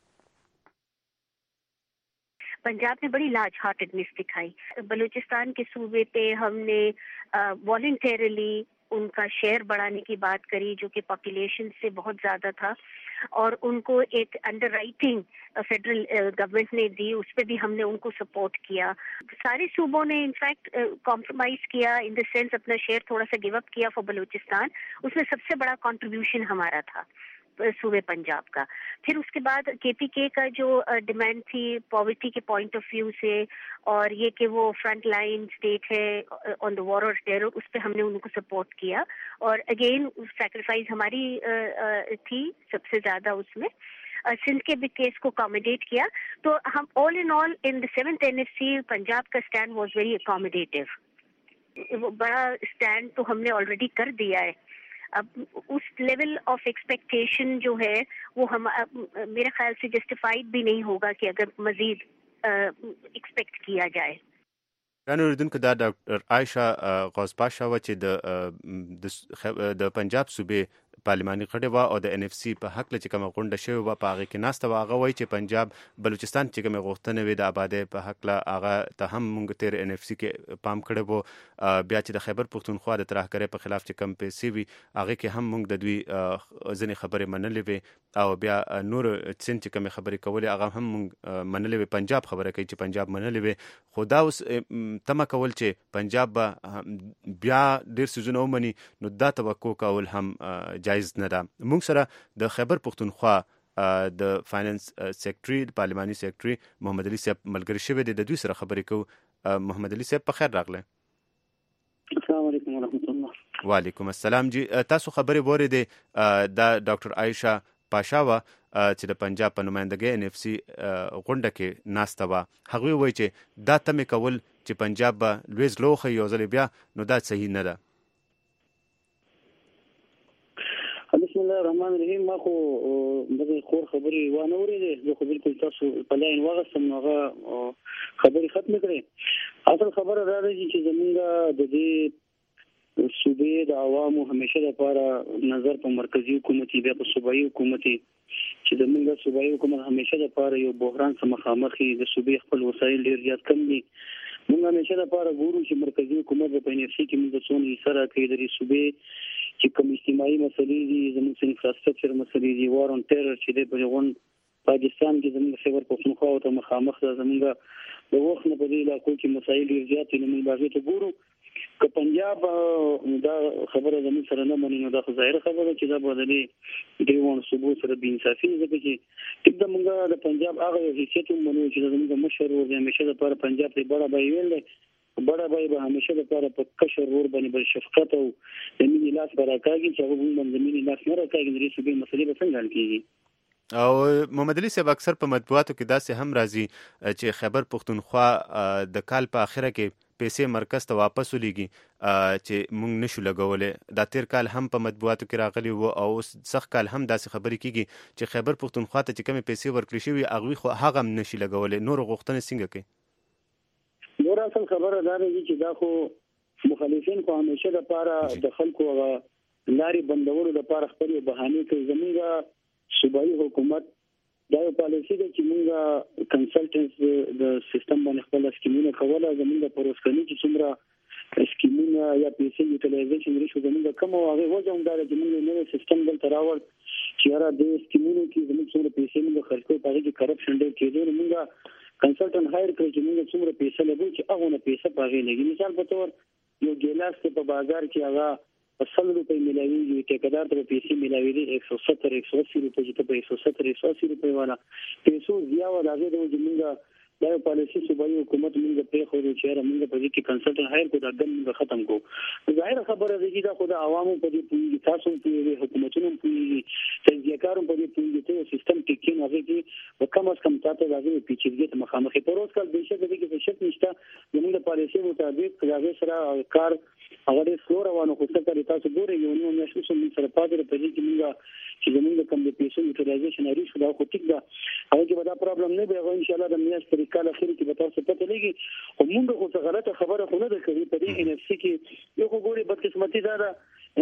पंजाब ने बड़ी लार्ज हार्टेडनेस दिखाई. बलूचिस्तान के सूबे पे हमने वॉलंटरली उनका शेयर बढ़ाने की बात करी, जो कि पॉपुलेशन से बहुत ज़्यादा था, और उनको एक अंडरराइटिंग फेडरल गवर्नमेंट ने दी, उस पर भी हमने उनको सपोर्ट किया. सारे सूबों ने इनफैक्ट कॉम्प्रोमाइज़ किया, इन द सेंस अपना शेयर थोड़ा सा गिव अप किया फॉर बलूचिस्तान. उसमें सबसे बड़ा कंट्रीब्यूशन हमारा था सूबे पंजाब का. फिर उसके बाद KPK का जो डिमांड थी पॉवर्टी के पॉइंट ऑफ व्यू से, और ये कि वो फ्रंट लाइन स्टेट है ऑन द वॉर और टेरर, उस पर हमने उनको सपोर्ट किया. और अगेन सैक्रिफाइस हमारी थी सबसे ज़्यादा उसमें. सिंध के भी केस को अकोमोडेट किया. तो हम all in all in the 7th NFC Punjab का स्टैंड वाज वेरी अकोमोडेटिव. वो बड़ा स्टैंड तो हमने ऑलरेडी कर दिया है. अब उस लेवल ऑफ एक्सपेक्टेशन जो है वो हम मेरे ख्याल से जस्टिफाइड भी नहीं होगा कि अगर मजीद एक्सपेक्ट किया जाए. رانو ردونکو دا ډاکټر عایشه غوث پاشا و چې د پنجاب صوبې پارلماني غړې وه او د NFC په هکله چې کومه غونډه شوې وه په هغې کې ناسته وه. هغه وایي چې پنجاب بلوچستان چې کومې غوښتنې وې د آبادۍ په هکله هغه ته هم موږ تېر NFC کې پام کړی و. بیا چې د خیبر پښتونخوا د ترهګرۍ په خلاف چې کم پیسې وي هغې کې هم موږ د دوی ځینې خبرې منلې وې، او بیا نور سند چې کومې خبرې کولې هغه هم موږ منلې وې. پنجاب خبره کوي چې پنجاب منلې وې، خو دا اوس تمه کول چې پنجاب به بیا ډېر څیزونه ومني نو دا توقع کول هم جایز نه ده. موږ سره د خیبر پښتونخوا د فاینانس سیکرټري د پارلماني سیکرټري محمد علي صاحب ملګري شوی دی، د دوی سره خبرې کوو. محمد علي صاحب په خیر راغلی. السلام علیکم ورحمۃ اللہ. وعلیکم السلام. جی تاسو خبرې واورېدې دا ډاکټر عایشه پاشا وه چې د پنجاب په نمایندګۍ NFC غونډه کې ناسته وه. هغوی وایي چې دا تمې کول چې پنجاب به لوی زړه وښیي یو ځلې بیا نو دا صحیح نه ده. بسم الله الرحمن الرحیم. ما خو دغه خور خبرې وانه اورېدې، زه خو بالکل تاسو په لاین واغستم نو هغه خبرې ختمې کړې. اصل خبره دا ده چې زمونږ د دې صوبې د عوامو همیشه لپاره نظر په مرکزي حکومت بیا په صوبایي حکومت چې زمونږ صوبایي حکومت همیشه لپاره یو بحران سره مخامخ دی. د صوبې خپل وسایل ډېر زیات کم دي. موږ همیشه لپاره ګورو چې مرکزي حکومت په NFC کې موږ څونه حصه راکوي. د دې صوبې چې کوم اجتماعي مسلې دي، زموږ انفراستراکچر مسلې دي، وار اون ټیرر چې د بجغون پاکستان کې زموږ خیبر پښتونخوا ته مخامخ ده. زموږ د وخت نه په دې علاقو کې مسایل ډېر زیات دي. موږ باغې ته ګورو که پنجاب دا خبره زموږ سره نه مني نو دا خو ظاهره خبره چې دا به د دیوان صوبو سره بې انصافي ځکه چې ټیک د موږ د پنجاب هغه حیثیت هم منو چې زموږ مشر ور همیشه لپاره پنجاب ته بڑا بای ویل بڑا بای به همیشه لپاره په کشر ور باندې بل شفقت او د مینې لاس براکاږي چې هغه هم د مینې لاس نه راکاږي د صوبې مسلې به څنګه حل کیږي. او محمد علي صاحب اکثر په مطبوعاتو کې داسې هم راځي چې خیبر پښتونخوا د کال په اخره کې پیسې مرکز ته واپس ولېږي چې موږ نشو لګولې. دا تیر کال هم په مطبوعاتو کې راغلی و او سخت کال هم داسې خبرې کیږي چې خیبر پښتونخوا ته چې کومې پیسې ورکړې شوي هغوی خو هغه هم نشي لګولې. نور غوښتنې څنګه کوي؟ نور اصل خبره دا ده چې دا خو مخالفین خو همیشه لپاره د خلکو لارې بندولو لپاره خپل بهانې کوي. زموږ صوبایي حکومت دا یو پالیسي ده چې موږ کنسلټنټس د سیستم باندې خپل سکیمونه کوله. زموږ پروسکنی چې څومره سکیمونه یا پیسې یوټیلایزیشن ریشو زموږ کم او هغه وجه هم دا چې موږ نوی سیستم دلته راوړ چې یاره د سکیمونو کې زموږ څومره پیسې موږ خرڅ کوو په هغې کې کرپشن ډېر کېدو نو موږ کنسلټنټ هایر کړو چې موږ څومره پیسې لګو چې هغونه پیسې په هغې لګي. مثال په طور یو ګیلاس په بازار کې هغه 100 روپۍ ملاویږي ټیکدار ته پیسې ملاویږي 170-180 روپۍ چې ته په 170-180 روپۍ والا پیسو زیاو د هغې د وجې موږ دا یو پالیسي صوبایي حکومت موږ پرېښودو چې یاره موږ په دې کې کنسلټنټ هایر کړو دا ګن موږ ختم کړو. ظاهره خبره ده چې دا خو د عوامو په دې پوهېږي تاسو هم پوهېږئ حکومتونه هم پوهېږي تجزیهکار هم په دې پوهېږي ته یو سیستم ټیک کړي نو هغې کې به کم از کم تا ته د هغې پیچیدګۍ ته مخامخ یې. په روز کال بېشکه دې کې څه شک نشته زموږ د پالیسۍ مطابق د هغې سره کار هغه ډېر سلو روانو خو څه کوي تاسو ګورئ یو نیمه میاشت وروسته موږ سره پاتې ده په دې کې موږ چې زموږ د کوم د پیسو یوټیلایزیشن اړین شو دا خو ټیک ده هغه کې به دا پرابلم نه وي. هغه انشاءالله د میاشت تر کال اخر کې به تاسو پته لګي. خو موږ خو څه غلطه خبره خو نه ده کړې په دې NFC کې یو خو ګورئ بدقسمتي دا ده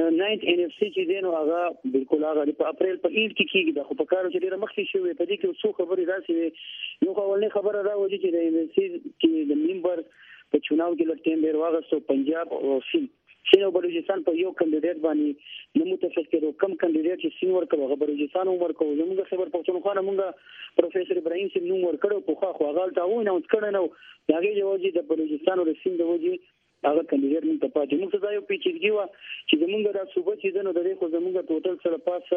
9 NFC چې دی نو هغه بالکل هغه په اپریل په ایل کې کېږي دا خو په کارو چې ډېره مخکې شوې په دې کې څو خبرې داسې وې. یو خو اولنۍ خبره دا وه چې د NFC کې د ممبر په چوناو کې لږ ټایم ډېر واغستو پنجاب او سین او بلوچستان په یو کاندیدټ باندې نه متفق کېدو. کم کاندیدټ چې سین ورکړو هغه بلوچستان هم ورکړو. زموږ خیبر پښتونخوا نه موږ پروفیسور ابراهیم صاحب نوم ورکړو پخوا خو هغه هلته واناونس کړی نه و د هغې د وجې د بلوچستان او د سین د وجې هغه کاندیدټ موږ ته پاتې. موږ ته دا یو پیچیدګي وه چې زموږ دا صوبه چې ده نو د دې خو زموږ ټوټل سره پاسه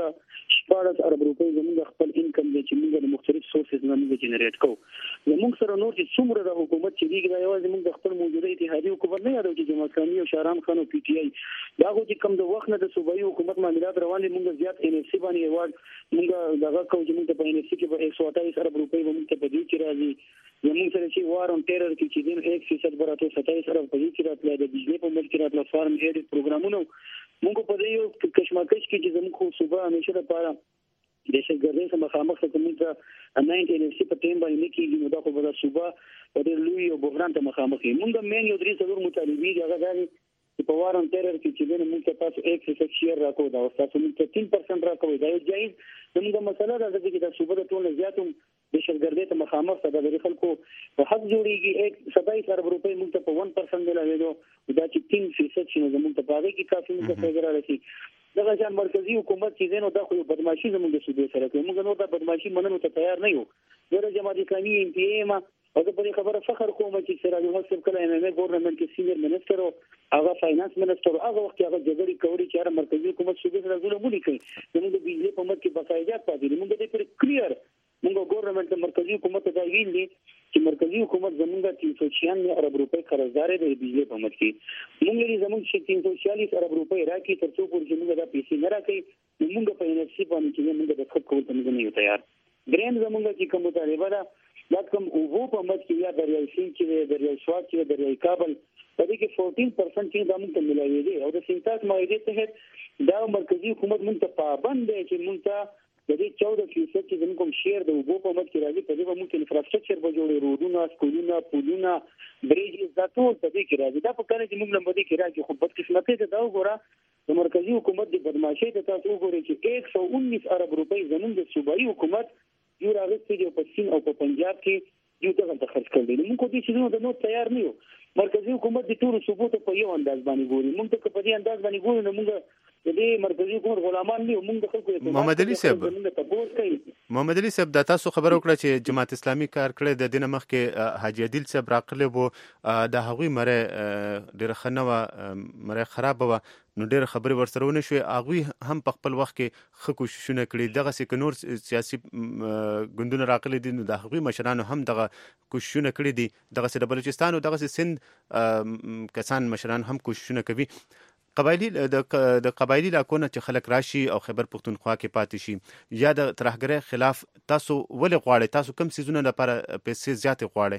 14 ارب روپۍ زموږ خپل انکم دی چې موږ د مختلف سورسز نه موږ جنریټ کوو. زموږ سره نور چې څومره د حکومت چې دیږي دا یوازې موږ د خپل موجوده اتحادیې حکومت نه یادو چې جماعت اسلامي او شهرام خان او PTI دا خو چې کوم د وخت نه د صوبایي حکومت معاملات روان دي موږ زیات NFC باندې ایوارډ موږ دغه کوو چې موږ ته په NFC کې به 128 ارب روپۍ به موږ ته په دې کې راځي. زموږ سره چې وار اون ټیرر کې چې دین 1% براتو 27 ارب په دې کې راتللی د بجلی په ملک کې راتله فارم ایډ پروګرامونو موږ په دې یو کشمکش کې چې زموږ خو صوبه همیشه لپاره دهشتګردۍ سره مخامخ ته موږ ته 90 NFC په ټیم باندې نه کېږي نو دا خو به دا صوبه په ډېر لوی او بحران ته مخامخ وي. موږ مین یو 3 مطالبې دي هغه دا دي چې په وار اون ټیرر کې چې دین موږ ته تاسو 1% شیر راکوي دا او تاسو موږ ته 3% راکوي دا یو جایز زموږ مسله ده چې دا صوبه د ټول زیاتوم دهشتګردۍ ته مخامخ ته د خلکو په حق جوړیږي 27 ارب روپۍ موږ ته په 1% ملاوېدو دا چې 3% چې زموږ ته په هغې کې کافي موږ ته فایده رارسي. دغه شان مرکزي حکومت چې دی نو دا خو یو بدماشي زموږ د صوبې سره کوي. موږ نور دا بدماشي منلو ته تیار نه یو. زه د جماعت اسلامي MPA یم او زه په دې خبره فخر کوم چې سراج الحق صاحب کله MMA ګورنمنټ کې سینیئر منسټر او هغه فاینانس منسټر هغه وخت هغه جګړې کولې چې هر مرکزي حکومت صوبې سره ظلم ونکړي. زموږ د بجلی په مد کې بقایدات پاتې دي. موږ دې پر کلیر موږ ګورنمنټ د مرکزي حکومت ته ویل دي چې مرکزي حکومت زموږ 396 ارب روپۍ قرضدار دی د بجلی په مد کې. موږ لري زموږ 346 ارب روپۍ راکړي تر څو پورې موږ دا پیسې نه راکړي نو موږ په NFC باندې چې موږ د خپل کول ته موږ نه یو تیار. درېیم زموږ چې کوم مطالبه ده دا کوم اوبو په مد کې یا دریای سیند چې دریای سوات چې دریای کابل په دې کې 14% چې دا موږ ته ملاوي او د سینتاس معاهدې ته دا مرکزي حکومت موږ ته پابند دی چې موږ ته د دې 14% چې زموږ کوم شیر د اوبو په مد کې راځي په دې به موږ انفراستراکچر به جوړو روډونه سکولونه پولونه بریجز دا ټول په دې کې راځي. دا په کله چې موږ لمبدي کې راځي خو بدقسمتي ته دا وګوره د مرکزي حکومت د بدمعشۍ ته تاسو وګورئ چې 119 ارب روپۍ زموږ د صوبایي حکومت یو راغستې دی په سین او په پنجاب کې یو دغه ته خرڅ کړل. موږ کو دې چې نو تیار نه یو. مرکزي حکومت د ټول صوبو ته په یو انداز باندې ګوري. موږ ته په دې انداز باندې ګورو نو موږ د دې مرکزي حکومت غلامان نه موږ د خلکو محمد علي صاحب دا تاسو خبر وکړه چې جماعت اسلامي کار کړی د دینه مخکې حاجی عادل صاحب راغلی وو د هغوی مره ډېره ښه نه وه مره خرابه وه نو ډېر خبرې ورسره ونه شوې هغوی هم په خپل وخت کې ښه کوششونه کړي دغسې که نور سیاسي ګوندونه راغلي دي نو د هغوی مشرانو هم دغه کوششونه کړي دي دغسې د بلوچستان او دغسې سند کسان مشران هم کوششونه کوي د قبایلي علاقو نه چې خلک راشي او خیبر پښتونخوا کې پاتې شي یا د ترهګرۍ خلاف تاسو ولې غواړئ تاسو کوم څیزونه لپاره پیسې زیاتې غواړئ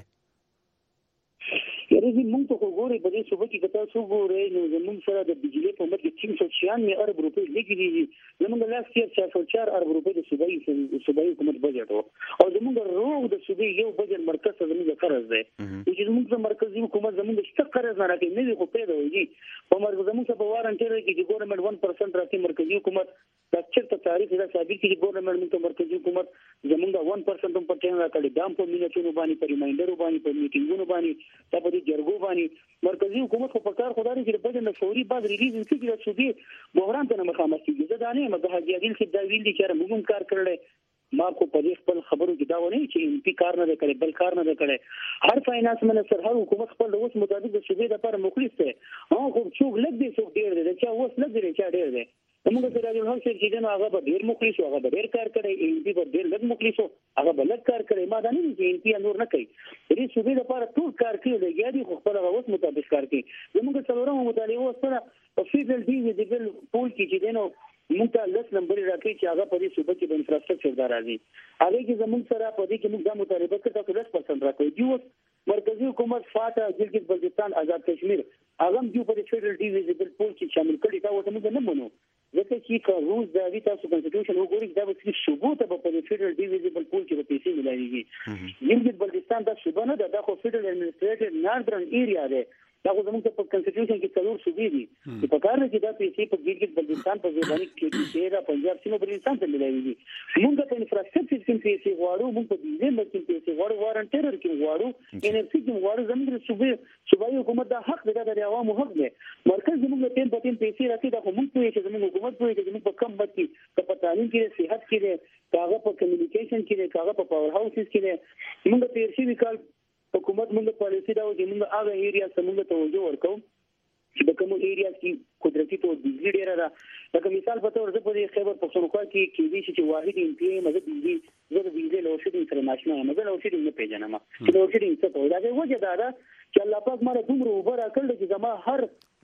یعنی موږ ته وګورئ په دې صوبه کې که تاسو وګورئ نو زموږ سره د بجلي په مټ کې 396 ارب روپۍ لګېدي دي زموږ لاست یې 404 ارب روپۍ د صوبایي حکومت بجټ و او زموږ روغ د صوبې یو بجټ مرکز ته زموږ قرض دی چې زموږ د مرکزي حکومت زموږ شته قرض نه راکوي نوي خو پیدا وایي په زموږ په وارنټیر کې چې ګورنمنټ 1% راکوي مرکزي حکومت دا چېرته تاریخ دا ثابت کړي چې ګورنمنټ ته مرکزي حکومت زموږ 1% هم په ټیم راکړي دام په مینټونو باندې په ریمایندرو باندې په میټینګونو باندې دا په دې جرګو باندې مرکزی حکومت خو په کار خدای چې په دې فوري بعد ریلیز کیږي د صوبې بحران ته مخامخ کیږي دا نه مګر حاجی عادل چې دا ویل دي چې موږ هم کار کړل ما کو په دې خپل خبرو کې دا ونه چې امپی کار نه کړي بل کار نه کړي هر فاینانس منسټر هر حکومت خپل اوس مطابق د صوبې لپاره مخلص دی خو څوک لګ دي څوک ډیر دی چې اوس لګ دي چې ډیر دی موږ ته راځي نو چې دا هغه به ډیر مخلص هغه به ډیر کار کړي امپی به ډیر لګ مخلص هغه به لګ کار کړي ما دا نه چې امپی نور نه کوي دې صوبې لپاره ټول کار کوي یا دي خپل اوس مطابق کار کوي موږ څلورم مطالعه وسره په فیدرال دی د بل پول کې چې دینو موږ ته لس نمبر راکړي چې هغه په دې صوبه کې د انفراستراکچر دا راځي هغه کې زموږ سره په دې کې موږ دا مطالبه کوي چې 10% راکړي دی مرکزی حکومت فاته ګلګت بلتستان آزاد کشمیر هغه هم په فیدرال دی د بل پول کې شامل کړي دا وته موږ نه منو ځکه چې روز د تاسو کنسټیټیوشن وګورئ دا به ثبوت به په فیدرال ډیویزبل پول کې به پیسې ملایږي ګلګت بلتستان دا شوبه نه ده دا خو فیدرال ایڈمنسټریټیو نارثرن ایریا ده دا خو زموږ په کنسټیټیوشن کې څلور صوبې دي چې په کار نه چې دا پیسې په ګلګت بلتستان په ځواني کې چې دا پنجاب سیمه بلتستان ته ملایږي موږ په انفراستراکچر کې پیسې غواړو موږ په دې مې کې پیسې غواړو وارنټیر کې غواړو انرژي کې غواړو زموږ صوبایي حکومت دا حق دی دا د عوامو حق دی مرکز زموږ ټیم په ټیم پیسې راکړي دا خو موږ ته چې زموږ حکومت په چې موږ په کم وخت کې په تعلیم کې صحت کې کاغه په کمیونیکیشن کې کاغه په پاور هاوسز کې موږ تیر شي وکړ حکومت موږ پالیسی دا و چې موږ هغه ایریا سمونه توجه ورکو چې د کوم ایریا کې قدرتي تو بجلی ډیره ده لکه مثال په تور زه په خیبر پښتونخوا کې دي چې واحد امپی مزه بجلی زه د بجلی له شډینګ سره ناشنا یم زه له شډینګ نه پیژنم چې له شډینګ څه ته دا وجه دا ده چې الله پاک مړه دومره وبره کړل چې زما هر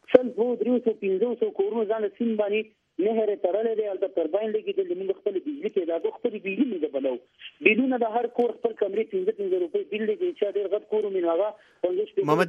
350 کورونه ځان سین باندې نهر ترلې دی البته ترباین لګي د موږ خپل بجلی کې دا خپل بجلی موږ بلو بدون د هر کور خپل کمرې 15 روپۍ بل لګي چې ډېر غټ کور میناغه محمد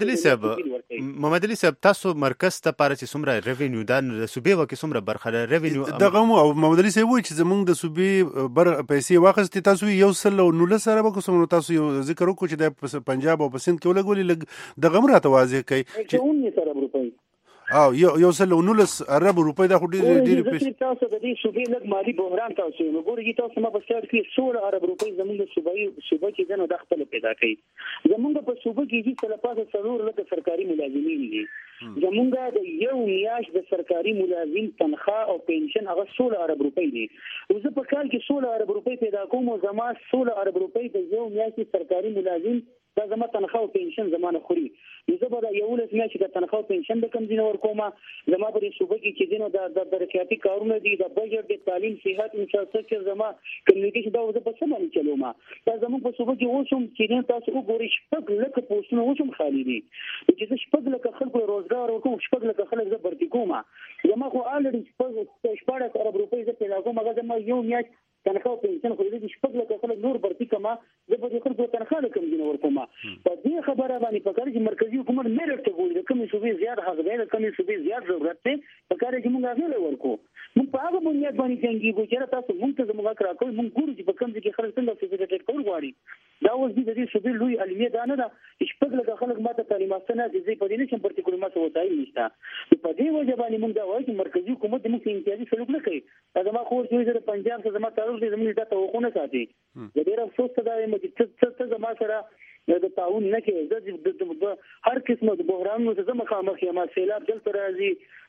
علي صاحب تاسو مرکز ته پاره چې څومره ریوینیو دا د صوبې وکي څومره برخه ریوینیو دغه مو او محمد علي صاحب وایي چې زمونږ د صوبې بر پیسې واخستې تاسو یو سل او 19 سره به کوم تاسو یو ذکر وکړو چې د پنجاب او پسند کې ولګولې دغه راته واضح کوي چې 19 ارب روپۍ او یو سل او 19 ارب روپۍ دا خو ډېر پیسې تاسو د دې صوبې لګ مالی بحران تاسو وګورئ تاسو ما په سټارټ کې 16 ارب روپۍ زموږ صوبې کې دنه د خپل پیدا کړي زموږ په صوبې کې چې تلپاسه څلور لکه سرکاري ملازمین دي زموږ د یو میاش د سرکاري ملازم تنخواه او پنشن هغه 16 ارب روپۍ دي زه په کال کې 16 ارب روپۍ پیدا کوم او زما 16 ارب روپۍ د یو میاش سرکاري ملازم دا زما تنخواه او پنشن زمانه خوري زه به یو لس میاشتې د تنخواه او پنشن د کم ځینه ورکوم زما په صوبې کې چې دینو د برکاتي کارونه دي د بجټ د تعلیم صحت انفراستراکچر زما کمیونیکیشن دا زه په څه باندې چلوم دا زموږ په صوبې کې اوسم چې تاسو وګورئ شپږ لکه پوسټونه اوسم خالي دي چې شپږ لکه خلکو روزګار ورکوم شپږ لکه خلک زه برتی کوم زما خو الریډي شپږ ارب روپۍ زه پیدا کوم هغه زما یو میاشت تنخواه پنشن خو دې شپږ لکه خلک نور برتی کما زه په دې خلکو تنخواه کم دي ورکوم په دې خبره باندې په کار چې مرکزی حکومت میرټ ته ګوري د کومې صوبې زیات حق دی د کومې صوبې زیات ضرورت دی په کار چې موږ هغه ورکو موږ په هغه بنیاد باندې څنګه چې تاسو موږ ته زموږ راکوي موږ ګورو چې په کوم ځای کې خلک څنګه فیسیلیټیټ کول غواړي دا اوس دې صوبې لوی علمي دا نه ده چې شپږ لکه خلک ماته تعلیمات نه دي په دې نشم پرتیکولر ماته وځي نشته په دې وجه باندې موږ دا وایو چې مرکزی حکومت موږ امتیازي سلوک نه کوي دا ما خو چې د پنجاب څخه زما تعلق دې زموږ د توخونه ساتي د ډېر افسوس ته دا چې څه زما سره د تعاون نه کوي د هر قسمه د بحرانونو څخه مخامخ یم سیلاب دلته راځي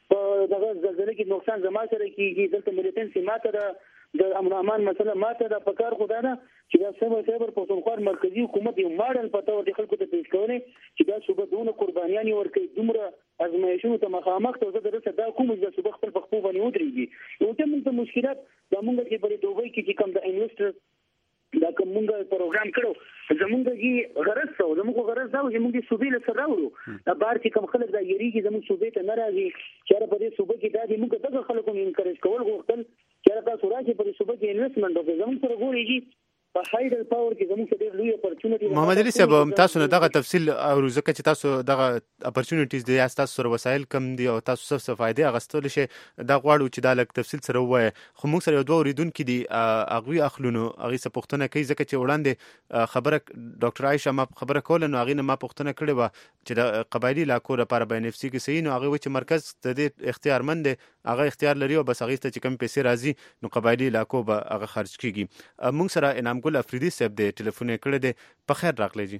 په دغه زلزلې کې نقصان زما سره کیږي، دلته ملیتنسي ماته ده، د امن امان مسله ماته ده. په کار خدا نه چې دا خیبر پښتونخوا مرکزی حکومت یو ماډل په تور د خلکو ته پیش کوي چې دا صوبه دونه قربانیان ورکوي، دومره ازمایښتونو ته مخامخ ته زه درته دا کوم چې صوبه خپل په خپل باندې ودرېږي. نو ته موږ ته مشکلات دا موږ چې په دوبۍ کې کوم د انویسټر دا کومه پروګرام کړو زمونږ کې غرض څه زموږ غرض دا و چې موږ د صوبې له سره راوړو. دا بار چې کوم خلک دا یریږي زموږ صوبې ته نه راځي چې په دې صوبې کې دا د موږ دغه خلکو انکریج کول غوښتل چې تاسو راځي په دې صوبې کې انویسټمنټ وکړئ. زموږ سره ګورېږي په هایډل پاور کې زموږ ته ډېر لوی اپورچونټي. محمد علي صاحب تاسو نه دغه تفصیل او ځکه چې تاسو دغه اپورچونټیز دی تاسو سره وسایل کم دي او تاسو څه فائدې اغستل شي دا غواړو چې دا لک تفصیل سره وایي. خو موږ سره یو دوه اوریدونکو دي اغوی اخلونو هغه څه پوښتنه کوي ځکه چې وړاندې خبره ډاکټر عائشه ما خبره کوله نو هغه نه ما پوښتنه کړې و چې د قبایلی علاقو لپاره به NFC کې صحیح نو هغه و چې مرکز د دې اختیارمند دی هغه اختیار لري او بس هغه ته چې کم پیسې راځي نو قبایلی علاقو به هغه خرج کیږي. موږ سره انعام ګل افریدي صاحب ټلیفون یې کړی دی. په خیر راغلی جی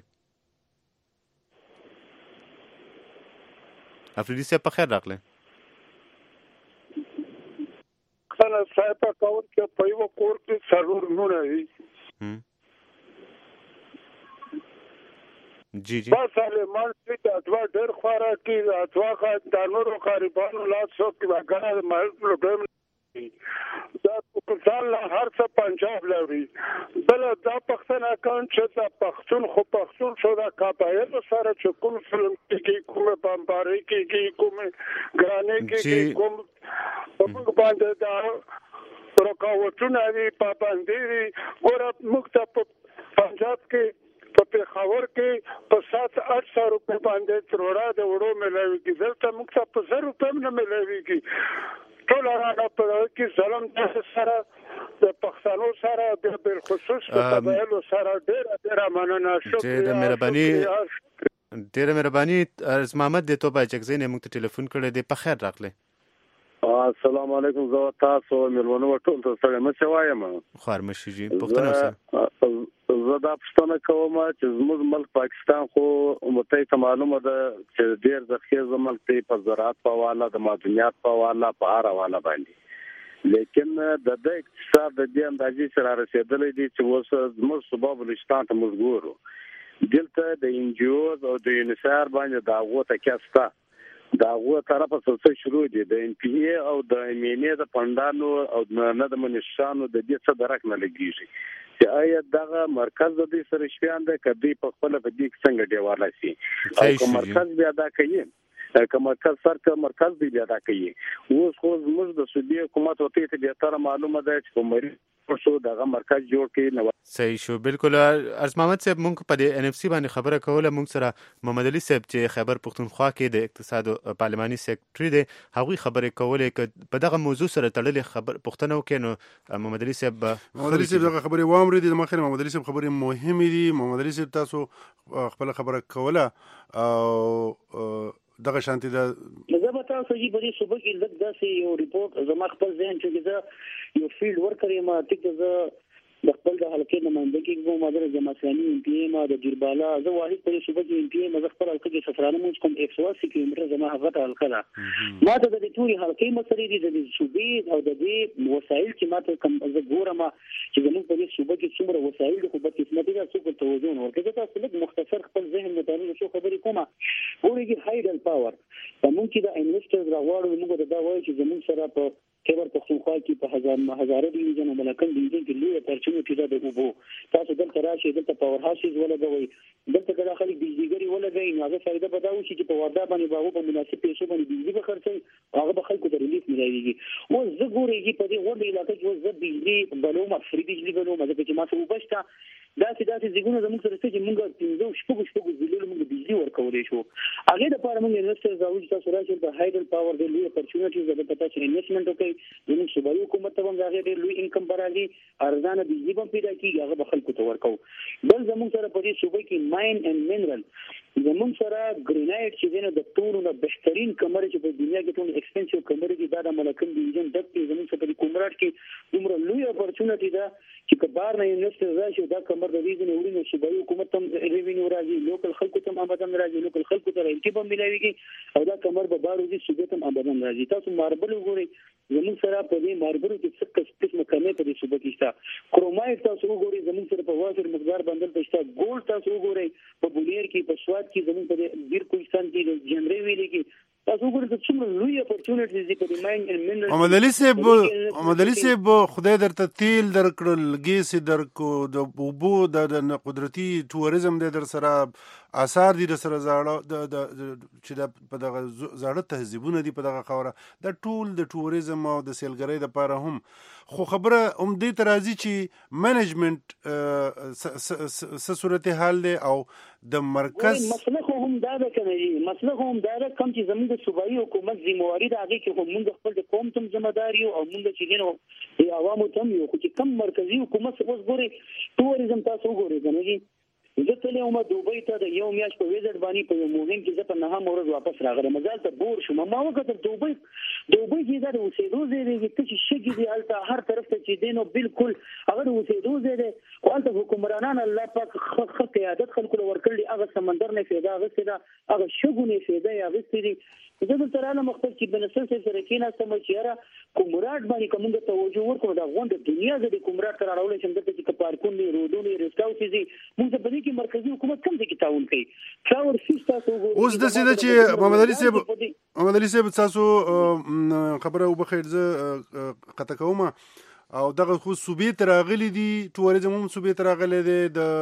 افریدي صاحب، په خیر راغلی. کله صاحب کاون کې په یو کور کې ضرور نه وي جی بس علمان چې اتوا ډېر خواره کې اتوا کا د نورو قریبانو لاس سو کې وګړه مال پروبلم دا پاکستان له هر څه پنجاب لوري بل دا پښتون اکاونټ چې دا پښتون خو پښتون شو دا قبایل سره چې کوم فلم کې کومه بمباري کې کومه ګرانه کې کوم په باندې دا رکاوټونه دي پابندي ګور مختلف پنجاب کې په پیښور کې په 7-800 روپے باندې تروړه د وړو ملوي کې دلته موږ ته په 100 روپے نه ملوي کې ټول راغله په کې ظلم د سره د پښتنو سره د بل خصوص په قبایلو سره ډېر مننه. ډېر مهرباني از محمد د توبه چکزین موږ ته ټلیفون کړی دی. په خیر راغلی. السلام علیکم. زه تاسو ملونه ټول ته مشه وایم خور مشي جی پښتنه زه دا پښتنه کوم چې زموږ ملک پاکستان خو متأسف معلومه ده چې ډېر ځخیز ملک دی په زراعت په حواله د معدنیات په حواله په هر حواله باندې، لیکن د دې اقتصاد د دې اندازې سره رسیدلې دي چې اوس زموږ صوبه بلوچستان ته موږ ګورو دلته د NGOs او د UNICEF باندې دا غوته کېسته دا غو طرفه څه شروع دي د NPA او د MNA د پندانو او نه د منشانو د دې څه درک نه لګیږي چې آیا دغه مرکز د دې سره شویان د کدی په خپل په دې څنګه دیواله شي او کوم مرکز بیا دا کوي کوم مرکز سره مرکز دی بیا دا کوي. اوس خو زموږ د سودی حکومت وته ته به تر معلومه ده چې کومري شو دغه مرکز جوړ کړي نو صحیح شو. بالکل ارز محمد صاحب مونږ په دې NFC باندې خبره کوله. مونږ سره محمد علي صاحب چې خیبر پښتونخوا کې د اقتصاد او پارلماني سیکریټري دی هغوی خبرې کولې چې په دغه موضوع سره تړلې خبر پښتنه وکړي نو محمد علي صاحب دغه خبرې واوري د مخه محمد علي صاحب خبرې مهمې دي. محمد علي صاحب تاسو خپل خبره کوله او دغه شانتي ده زه به تاسو چې په دې صوبه کې لږ داسې یو ریپورت زما خپل ذهن چې زه یو فیلډ ورکر یم ټیک زه د خپل د حلقې نمائندګي کوم مدر جماعتياني MPA د دیربالا زه واحد په صوبه کې MPA زه خپل حلقې کې سفرانه موږ کوم 180 کیلومتر زما هغه حلقه ده ما ته د دې ټولي حلقې مسلې دي د صوبې او د دې وسایل چې ما ته کوم زه ګورم چې زموږ په دې صوبه کې څومره وسایل دي خو په قسمت دي څه توجه ورکړي تاسو لږ مختصر خپل ذهن مطابق څه خبرې کومه ورګي هایډل پاور زموږ چې د انویسټرز راوړل موږ دا وایي چې زموږ سره په خیبر پښتونخوا کې په هزاره ډیویژن ملکن ډیویژن کې لوی اپورچونټی ده د اوبو تاسو دلته راشي دلته پاور هاوسز ولګوي دلته د خلک بجلیګری ولګوي نو هغه فائدہ به دا وشي چې په وړاندې باندې باغو په مناسب پیسو باندې بجلی به خرڅي هغه به خلکو ته ریلیف ملایږي. او زه ګورېږي په دې وړاندې علاقې کې زه بجلی بلوم فری بجلی بلوم ځکه چې ما څه وبشته داسې زیګونه زموږ سره چې موږ 15 شپږ ضلعو موږ بجلی ورکولې شو هغه د پاره موږ انویسټرز راوځي تاسو راشي د هایډل پاور د لوی اپورچونټیز د پتا چې انویسټمنټ وکړي زموږ صوبایي حکومت ته هم هغه ډېر لوی انکم برابري ارزانه بجلی هم پیدا کیږي هغه به خلکو ته ورکو. بل زموږ سره په دې صوبې کې ماين اند منرل زموږ سره ګرینایټ چې دنه د ټولو نه بهترین کمر چې په دنیا کې ټول ایکسپنسیو کمر دي دا د ملکن ډیویژن د زموږ سره په کومرات کې دومره لوی اپورچونټی ده چې کبار نه انویسټر راشي دا کمر خبر د دې نه وړي صوبایي حکومت هم ریوینیو راځي لوکل خلکو ته آمدن راځي لوکل خلکو ته رایټي به ملاويږي او دا کمر به بارو دي صوبې ته آمدن راځي تاسو ماربل وګورئ زموږ سره په دې ماربل کې څه قسمه کمې په دې صوبې کې شته کرومایټ تاسو وګورئ زموږ سره په وافر مقدار باندې پښتا ګولډ تاسو وګورئ په بولیر کې په سواد کې زموږ په بیر کوهستان کې جنري ویلې کې تاسو وګورئ چې څومره لوی اپورتونټیز دي په دې ماین ان منرل محمد علي صاحب خدای درته تیل درکړل ګیس درکو د اوبو د قدرتي ټوریزم در سره آثار دي در سره زاړه چې د په دغه زاړه تهذیبونه دي په دغه خاوره د ټول د ټوریزم او د سیلګرۍ لپاره هم خو خبره هم دې ته راځي چې منیجمنت څه صورتحال دی او د مرکز مسله خو هم دا ده کنه مسله هم دا ده کوم چې زموږ د صوبایي حکومت ذمہواری ده هغه کې هم موږ خپل قوم ته ذمہدار یو او موږ چې دینو د عوامو ته یو خو چې کم مرکزی حکومت اوس ګوري ټوریزم تاسو ګورئ کنه زه تل یو ما دوبۍ ته د یو میاشت په ویزټ باندې په یو مهم کې زه په نهم ورځ واپس راغلم مزال ته بور شوم ما وکړه دوبۍ کې دا د اوسېدو ځای دی چې شګې دی هلته هر طرف ته چې دی نو بالکل هغه د اوسېدو ځای دی خو هلته حکمرانان الله پاک ښه قیادت خلکو له ورکړي هغه سمندر نه فایده اخیستې ده هغه شګو نه فایده یې اخیستې دي زه دلته رالم خپل چې بنسل صاحب سره کېناستم چې یاره کومراټ باندې که موږ توجه وکړو دا غونډه دنیا زه د کومراټ ته راوړلی شم دلته چې که پارکونه وي رودونه وي ریسټ هاوسز وي موږ ته په دې کې مرکزي حکومت کوم ځای کې تعاون کوي فلاور فیش تاسو وګورئ اوس داسې ده چې محمد علي صاحب تاسو خبره وبخیر زه قطع کوم او دغه خو صوبې ته راغلي دي ټوریزم هم صوبې ته راغلی دی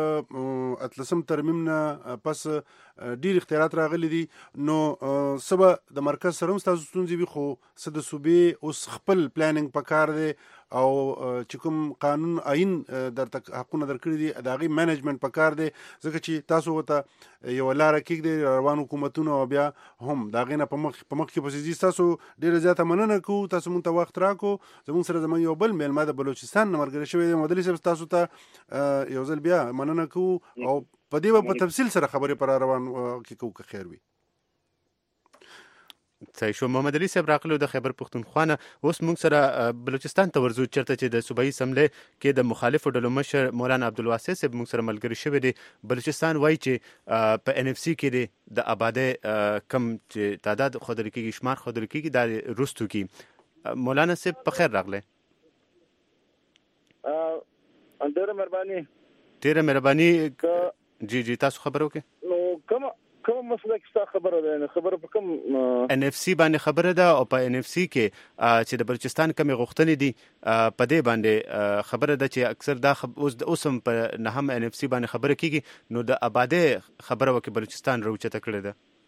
د اتلسم ترمیم نه پس ډیر اختیارات راغلي دي نو سبا د مرکز سره هم ستاسو ستونزې وي خو څه د صوبې اوس خپل پلانینګ پکار دی او چې کوم قانون آئین درته حقونه درکړي دي د هغې منیجمنټ پکار دی ځکه چې تاسو ورته یوه لاره کېږدئ روان حکومتونه او بیا هم د هغې نه په مخ کې پسې ځي ستاسو ډېره زیاته مننه کوو تاسو مونږ ته وخت راکړو زموږ سره زموږ یو بل میلمه د بلوچستان نه ملګری شوی دی محمد علي صاحب تاسو ته یو ځل بیا مننه کوو او په دې به په تفصیل سره خبرې پر روان کې کوو که خیر وي صحیح شو محمد علي صاحب راغلو د خیبر پښتونخوا نه اوس موږ سره بلوچستان ته ورځو چېرته چې د صوبایي اسمبلی کې د مخالفو ډلو مشر مولانا عبدالواسع صاحب موږ سره ملګري شوی دی بلوچستان وایي چې په ان اف سي کې دی د آبادۍ کم چې تعداد ښودل کېږي شمار ښودل کېږي دا رستو کې مولانا صاحب په خیر راغلی ډېره مهرباني جی تاسو خبر وکړئ نو کوم مسله کې ستا خبره ده خبره په کوم ان اف سی باندې خبره ده او په ان اف سی کې چې د بلوچستان کمې غوښتنې دي په دې باندې خبره ده چې اکثر دا اوس هم په نهم ان اف سی باندې خبره کېږي نو د آبادۍ خبره وکړي بلوچستان راوچته کړې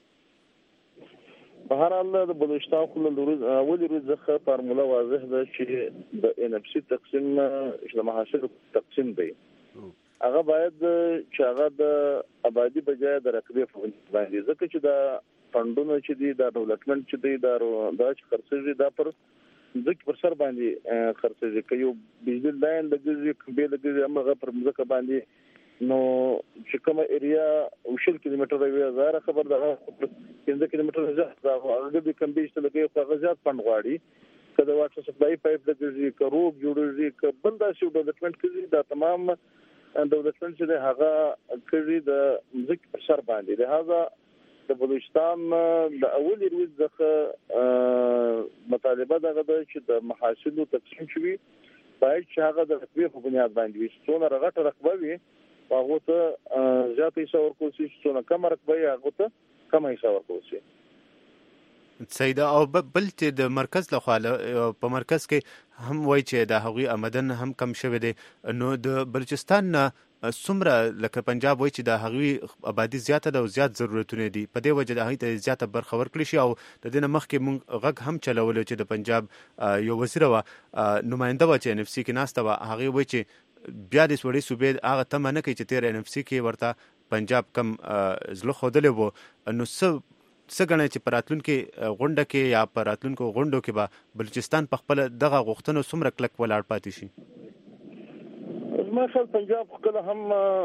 ده په هر حال د بلوچستان خو له اولې ورځې څخه فارموله واضح ده چې د ان اف سی تقسیم د محاصلو تقسیم دی هغه باید چې هغه د آبادی بجای د رقبې په باندې ځکه چې دا فندونه چې دي دا ډیولپمنٹ چې دی دا چې خرڅېږي دا پر ځکه پر سر باندې خرڅېږي که یو بجلی لاین لګېږي به لګېږي هغه پر ځکه باندې نو چې کومه ایریا وشل کیلومتر وي زاره خبر ده 15 کیلومتر زیات دا هغه د کم بیش ته لګي خو زیات فند غواړي کله واټر سپلای پایپ لګېږي که روب جوړېږي که بل داسې ډیولپمنٹ کوي دا تمام دولتمنټ چې هغه کړي د ځکه پر سر باندې لہذا د بلوچستان د اولي ورځ څخه مطالبه دغه ده چې د محاصلو تقسیم شوي باید چې هغه د رقبې په بنیاد باندې وي څونه رغټه رقبه وي هغه ته زیات حصہ ورکول شي څونه کم رقبه وي هغه ته کم حصہ ورکول شي سیده او بل چې د مرکز لخوا په مرکز کې هم وایي چې د هغوی آمدن هم کم شوی دی نو د بلوچستان نه څومره لکه پنجاب وایي چې د هغوی آبادي زیاته ده او زیات ضرورتونه دي په دې وجه د هغوی ته زیاته برخه ورکړي شي او د دې نه مخکې موږ غږ هم چلولو چې د پنجاب یو وزیره وه نماینده وه چې ان اف سي کې ناسته وه هغې وایي چې بیا د وړې صوبې هغه تمه نه کوي چې تېره ان اف سي کې ورته پنجاب کم زړه ښودلی و نو څه ګڼئ چې په راتلونکي غونډه کې یا په راتلونکو غونډو کې به بلوچستان په خپله دغه غوښتنو څومره کلک ولاړ پاتې شي زما خیال پنجاب کله هم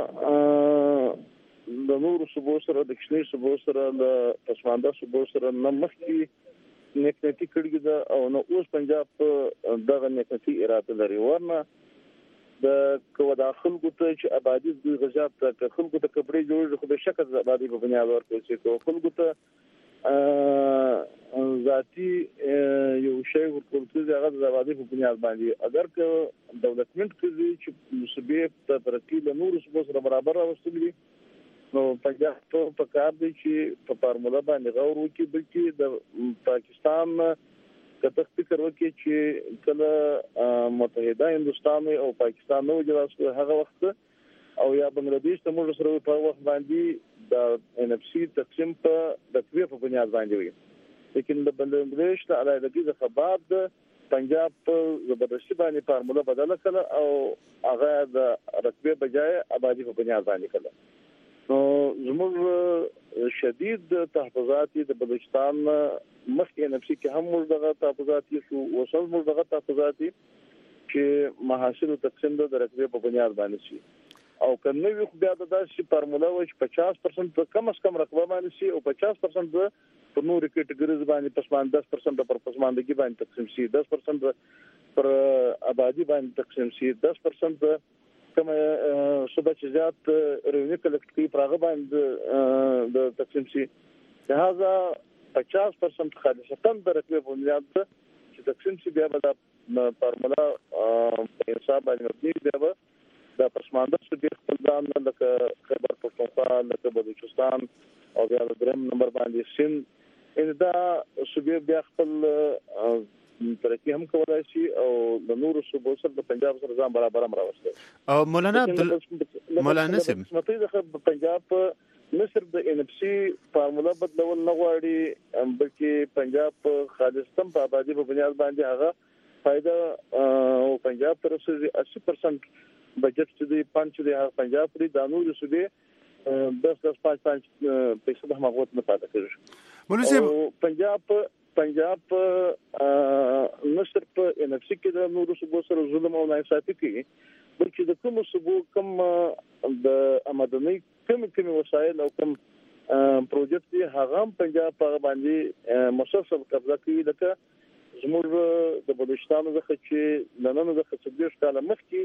د نورو صوبو سره د کشمیر صوبو سره د پسمانده صوبو سره نه مخکې نیکنیتي کړې ده او نه اوس پنجاب دغه نیکنیتي اراده لري ورنه د کودا خلکو ته چې آبادی د غزات ته خلکو ته کپړې جوړ خو به شکه د آبادی په بنیاد ورکړي چې خلکو ته ذاتی یو شی ورکول کېږي هغه د آبادی په بنیاد باندې اگر که ډیولپمنٹ کوي چې مصیبه ته ترقی له نور څه سره برابر راوستلي نو پنجاب په کار دی چې په فارمولا باندې غور وکړي بلکې د پاکستان کته فکر وکړي چې کله متحده هندستان او پاکستان نو جوړ هغه وخت او یا بنگلاديش ته موږ سره په وخت باندې د ان اف سي تقسیم په رتبه په بنیاد باندې وي لیکن د بنگلاديش ته علاوه د خباب د پنجاب په زبردستي باندې فارمولا بدله کړه او هغه د رتبه بجای آبادی په بنیاد باندې کړه نو زموږ شدید تحفظات د بلوچستان مخکې ان اف سي کې هم موږ دغه تحفظات شو وصل موږ دغه تحفظات چې محاصیل تقسیم د رتبه په بنیاد باندې شي او کنه وي خو بیا د داسې فارمولا و چې 50% په کم از کم رقبه باندې شي او 50% په نور کټګوریز باندې پسمان 10% پر پسماندګي باندې تقسیم شي 10% پر آبادی باندې تقسیم شي 10% کومه صوبه چې زیات ریونی کلکټ کوي پراغه باندې د تقسیم شي لہذا 50% خالصتا د رقبه بنیاد چې تقسیم شي بیا د فارمولا په حساب باندې مبني دی دا پسمانده چې د خپل ځان لکه خیبر پښتونخوا لکه بلوچستان او بیا د دریم نمبر باندې سند ان دا صوبې بیا خپل ترقی هم کولای شي او د نورو صوبو سره د پنجاب سره ځان برابر هم راوستي او مولانا نصب متي د پنجاب مصر د ان اف سي فارمولا بدلول نه غواړي بلکې پنجاب خالصتم په آبادی په بنیاد باندې هغه فائدہ او پنجاب تر 80% بجټ چې دی پنځه دی پنجاب لري د نورو صوبې 10.5% هم غوښتنه نه پاتې کېږي پنجاب مصر په ان اف سي کې د نورو صوبو سره ظلم او ناانصافي کوي بلکې د کوم صوبو کوم د آمدنی کوم وسایل او کوم پروجیکټ دی هغه پنجاب په باندې مسلسل قبضه کوي لکه زموږ د بلوچستان څخه چې نن د 40 کال مخکې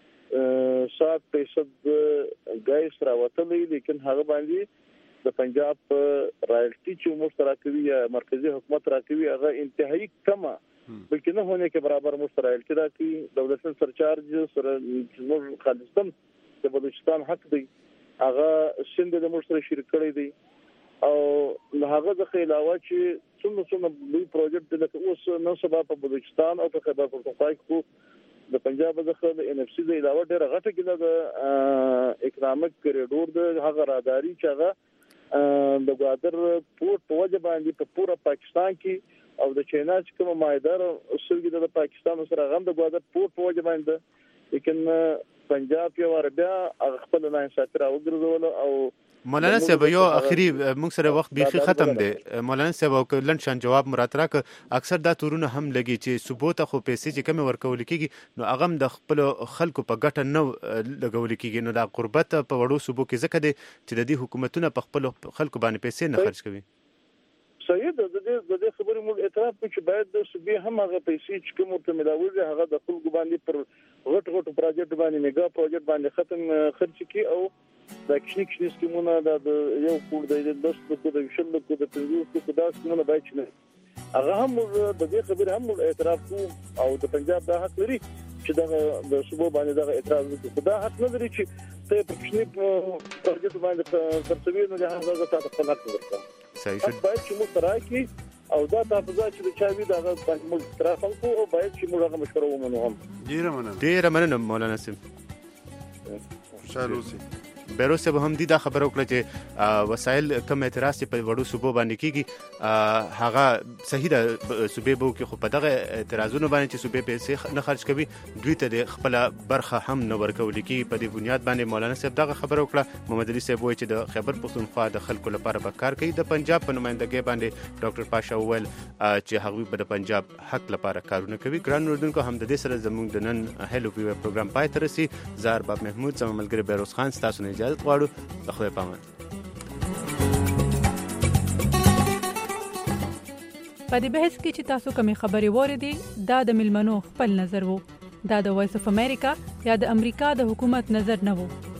7% غیس راوتلې لیکن هغه باندې د پنجاب رایلټي چې مشترکوي یا مرکزی حکومت راکوي هغه انتهایی کمه بلکې نه هونه کې برابر مشترکي راکوي دولت سرچارج سره زموږ خالصتم د بلوچستان حق دی هغه سند د مشترک شریک کړی دی او هغه د علاوه چې څومره لوی پروجیکټ د اوس نن سبا په بلوچستان او په خیبر پښتونخوا کې د پنجاب د ان اف سي د علاوه ډېر غټه کله د اکونومیک کریډور د هغه راداري چې هغه د ګوادر پورت په وجه باندې په پورا پاکستان کې او د چاینا چې کوم مایدار اصلي د پاکستان سره غم د ګوادر پورت په وجه باندې لیکن پنجاب یو عربیا خپل نه انصاف راوګرځول او مولانا صاحب یو اخیری موږ سره وخت بیخي ختم دی مولانا صاحب لن شان جواب مراد راک اکثر دا تورونه هم لګي چې ثبوت خو پیسې چې کم ورکول کیږي نو هغه د خپل خلکو په ګټه نه لګول کیږي نو دا قربت په وړو صوبو کې ځکه دی چې د دې حکومتونه په خپل خلکو باندې پیسې نه خرج کوي سید د دې خبرې موږ اعتراف کوو چې باید د صوبې هم هغه پیسې چې کوم ته ملاوي هغه د خلکو باندې پر غټ پروجیکټ باندې میگا پروجیکټ باندې ختم خرج کی او دا کښنی سکیمونه د یو کور د 10 کو د 20 کو د 50 کو دا سکیمونه باید چې هغه هم د دې خبرې هم اعتراف کوو او د پنجاب دا حق لري چې د صوبو باندې دا اعتراض وکړي دا حق نه لري چې ته په کښنی پروجیکټ باندې خرڅوي نو هغه تاسو خپل حق ورکړئ صحیح باید چې موږ تراکي او دا تحفظات چې د چاوي دا موږ ترافم کو او باید چې موږ هغه مشوره ومنو هم ډیره مننه مولانا صاحب خوشاله اوسئ بیرو صاحب هم دي دا خبره وکړه چې وسایل کم اعتراض په وړو صوبو باندې کیږي هغه صحیح ده صوبې بو کې خو په دغه اعتراضونو باندې چې صوبې پیسې نه خرج کوي دوی ته خپل برخه هم نه ورکول کیږي په دې بنیاد باندې مولانا صاحب دغه خبره وکړه محمد علي صاحب وایي چې د خیبر پښتونخوا د خلکو لپاره به کار کوي د پنجاب په نمائندګۍ باندې ډاکټر پاشا وویل چې هغوی به د پنجاب حق لپاره کارونه کوي ګران اوریدونکو هم د دې سره زموږ د نن هلو ویو پروګرام پای ته رسي زار باب محمود زما ملګری بیروز خان تاسو نه اجازه غواړو د خدای پامان په دې بحث کې چې تاسو کومې خبرې واردې دا د ملمنو خپل نظر وو دا د وایس اف امریکا یا د امریکا د حکومت نظر نه وو.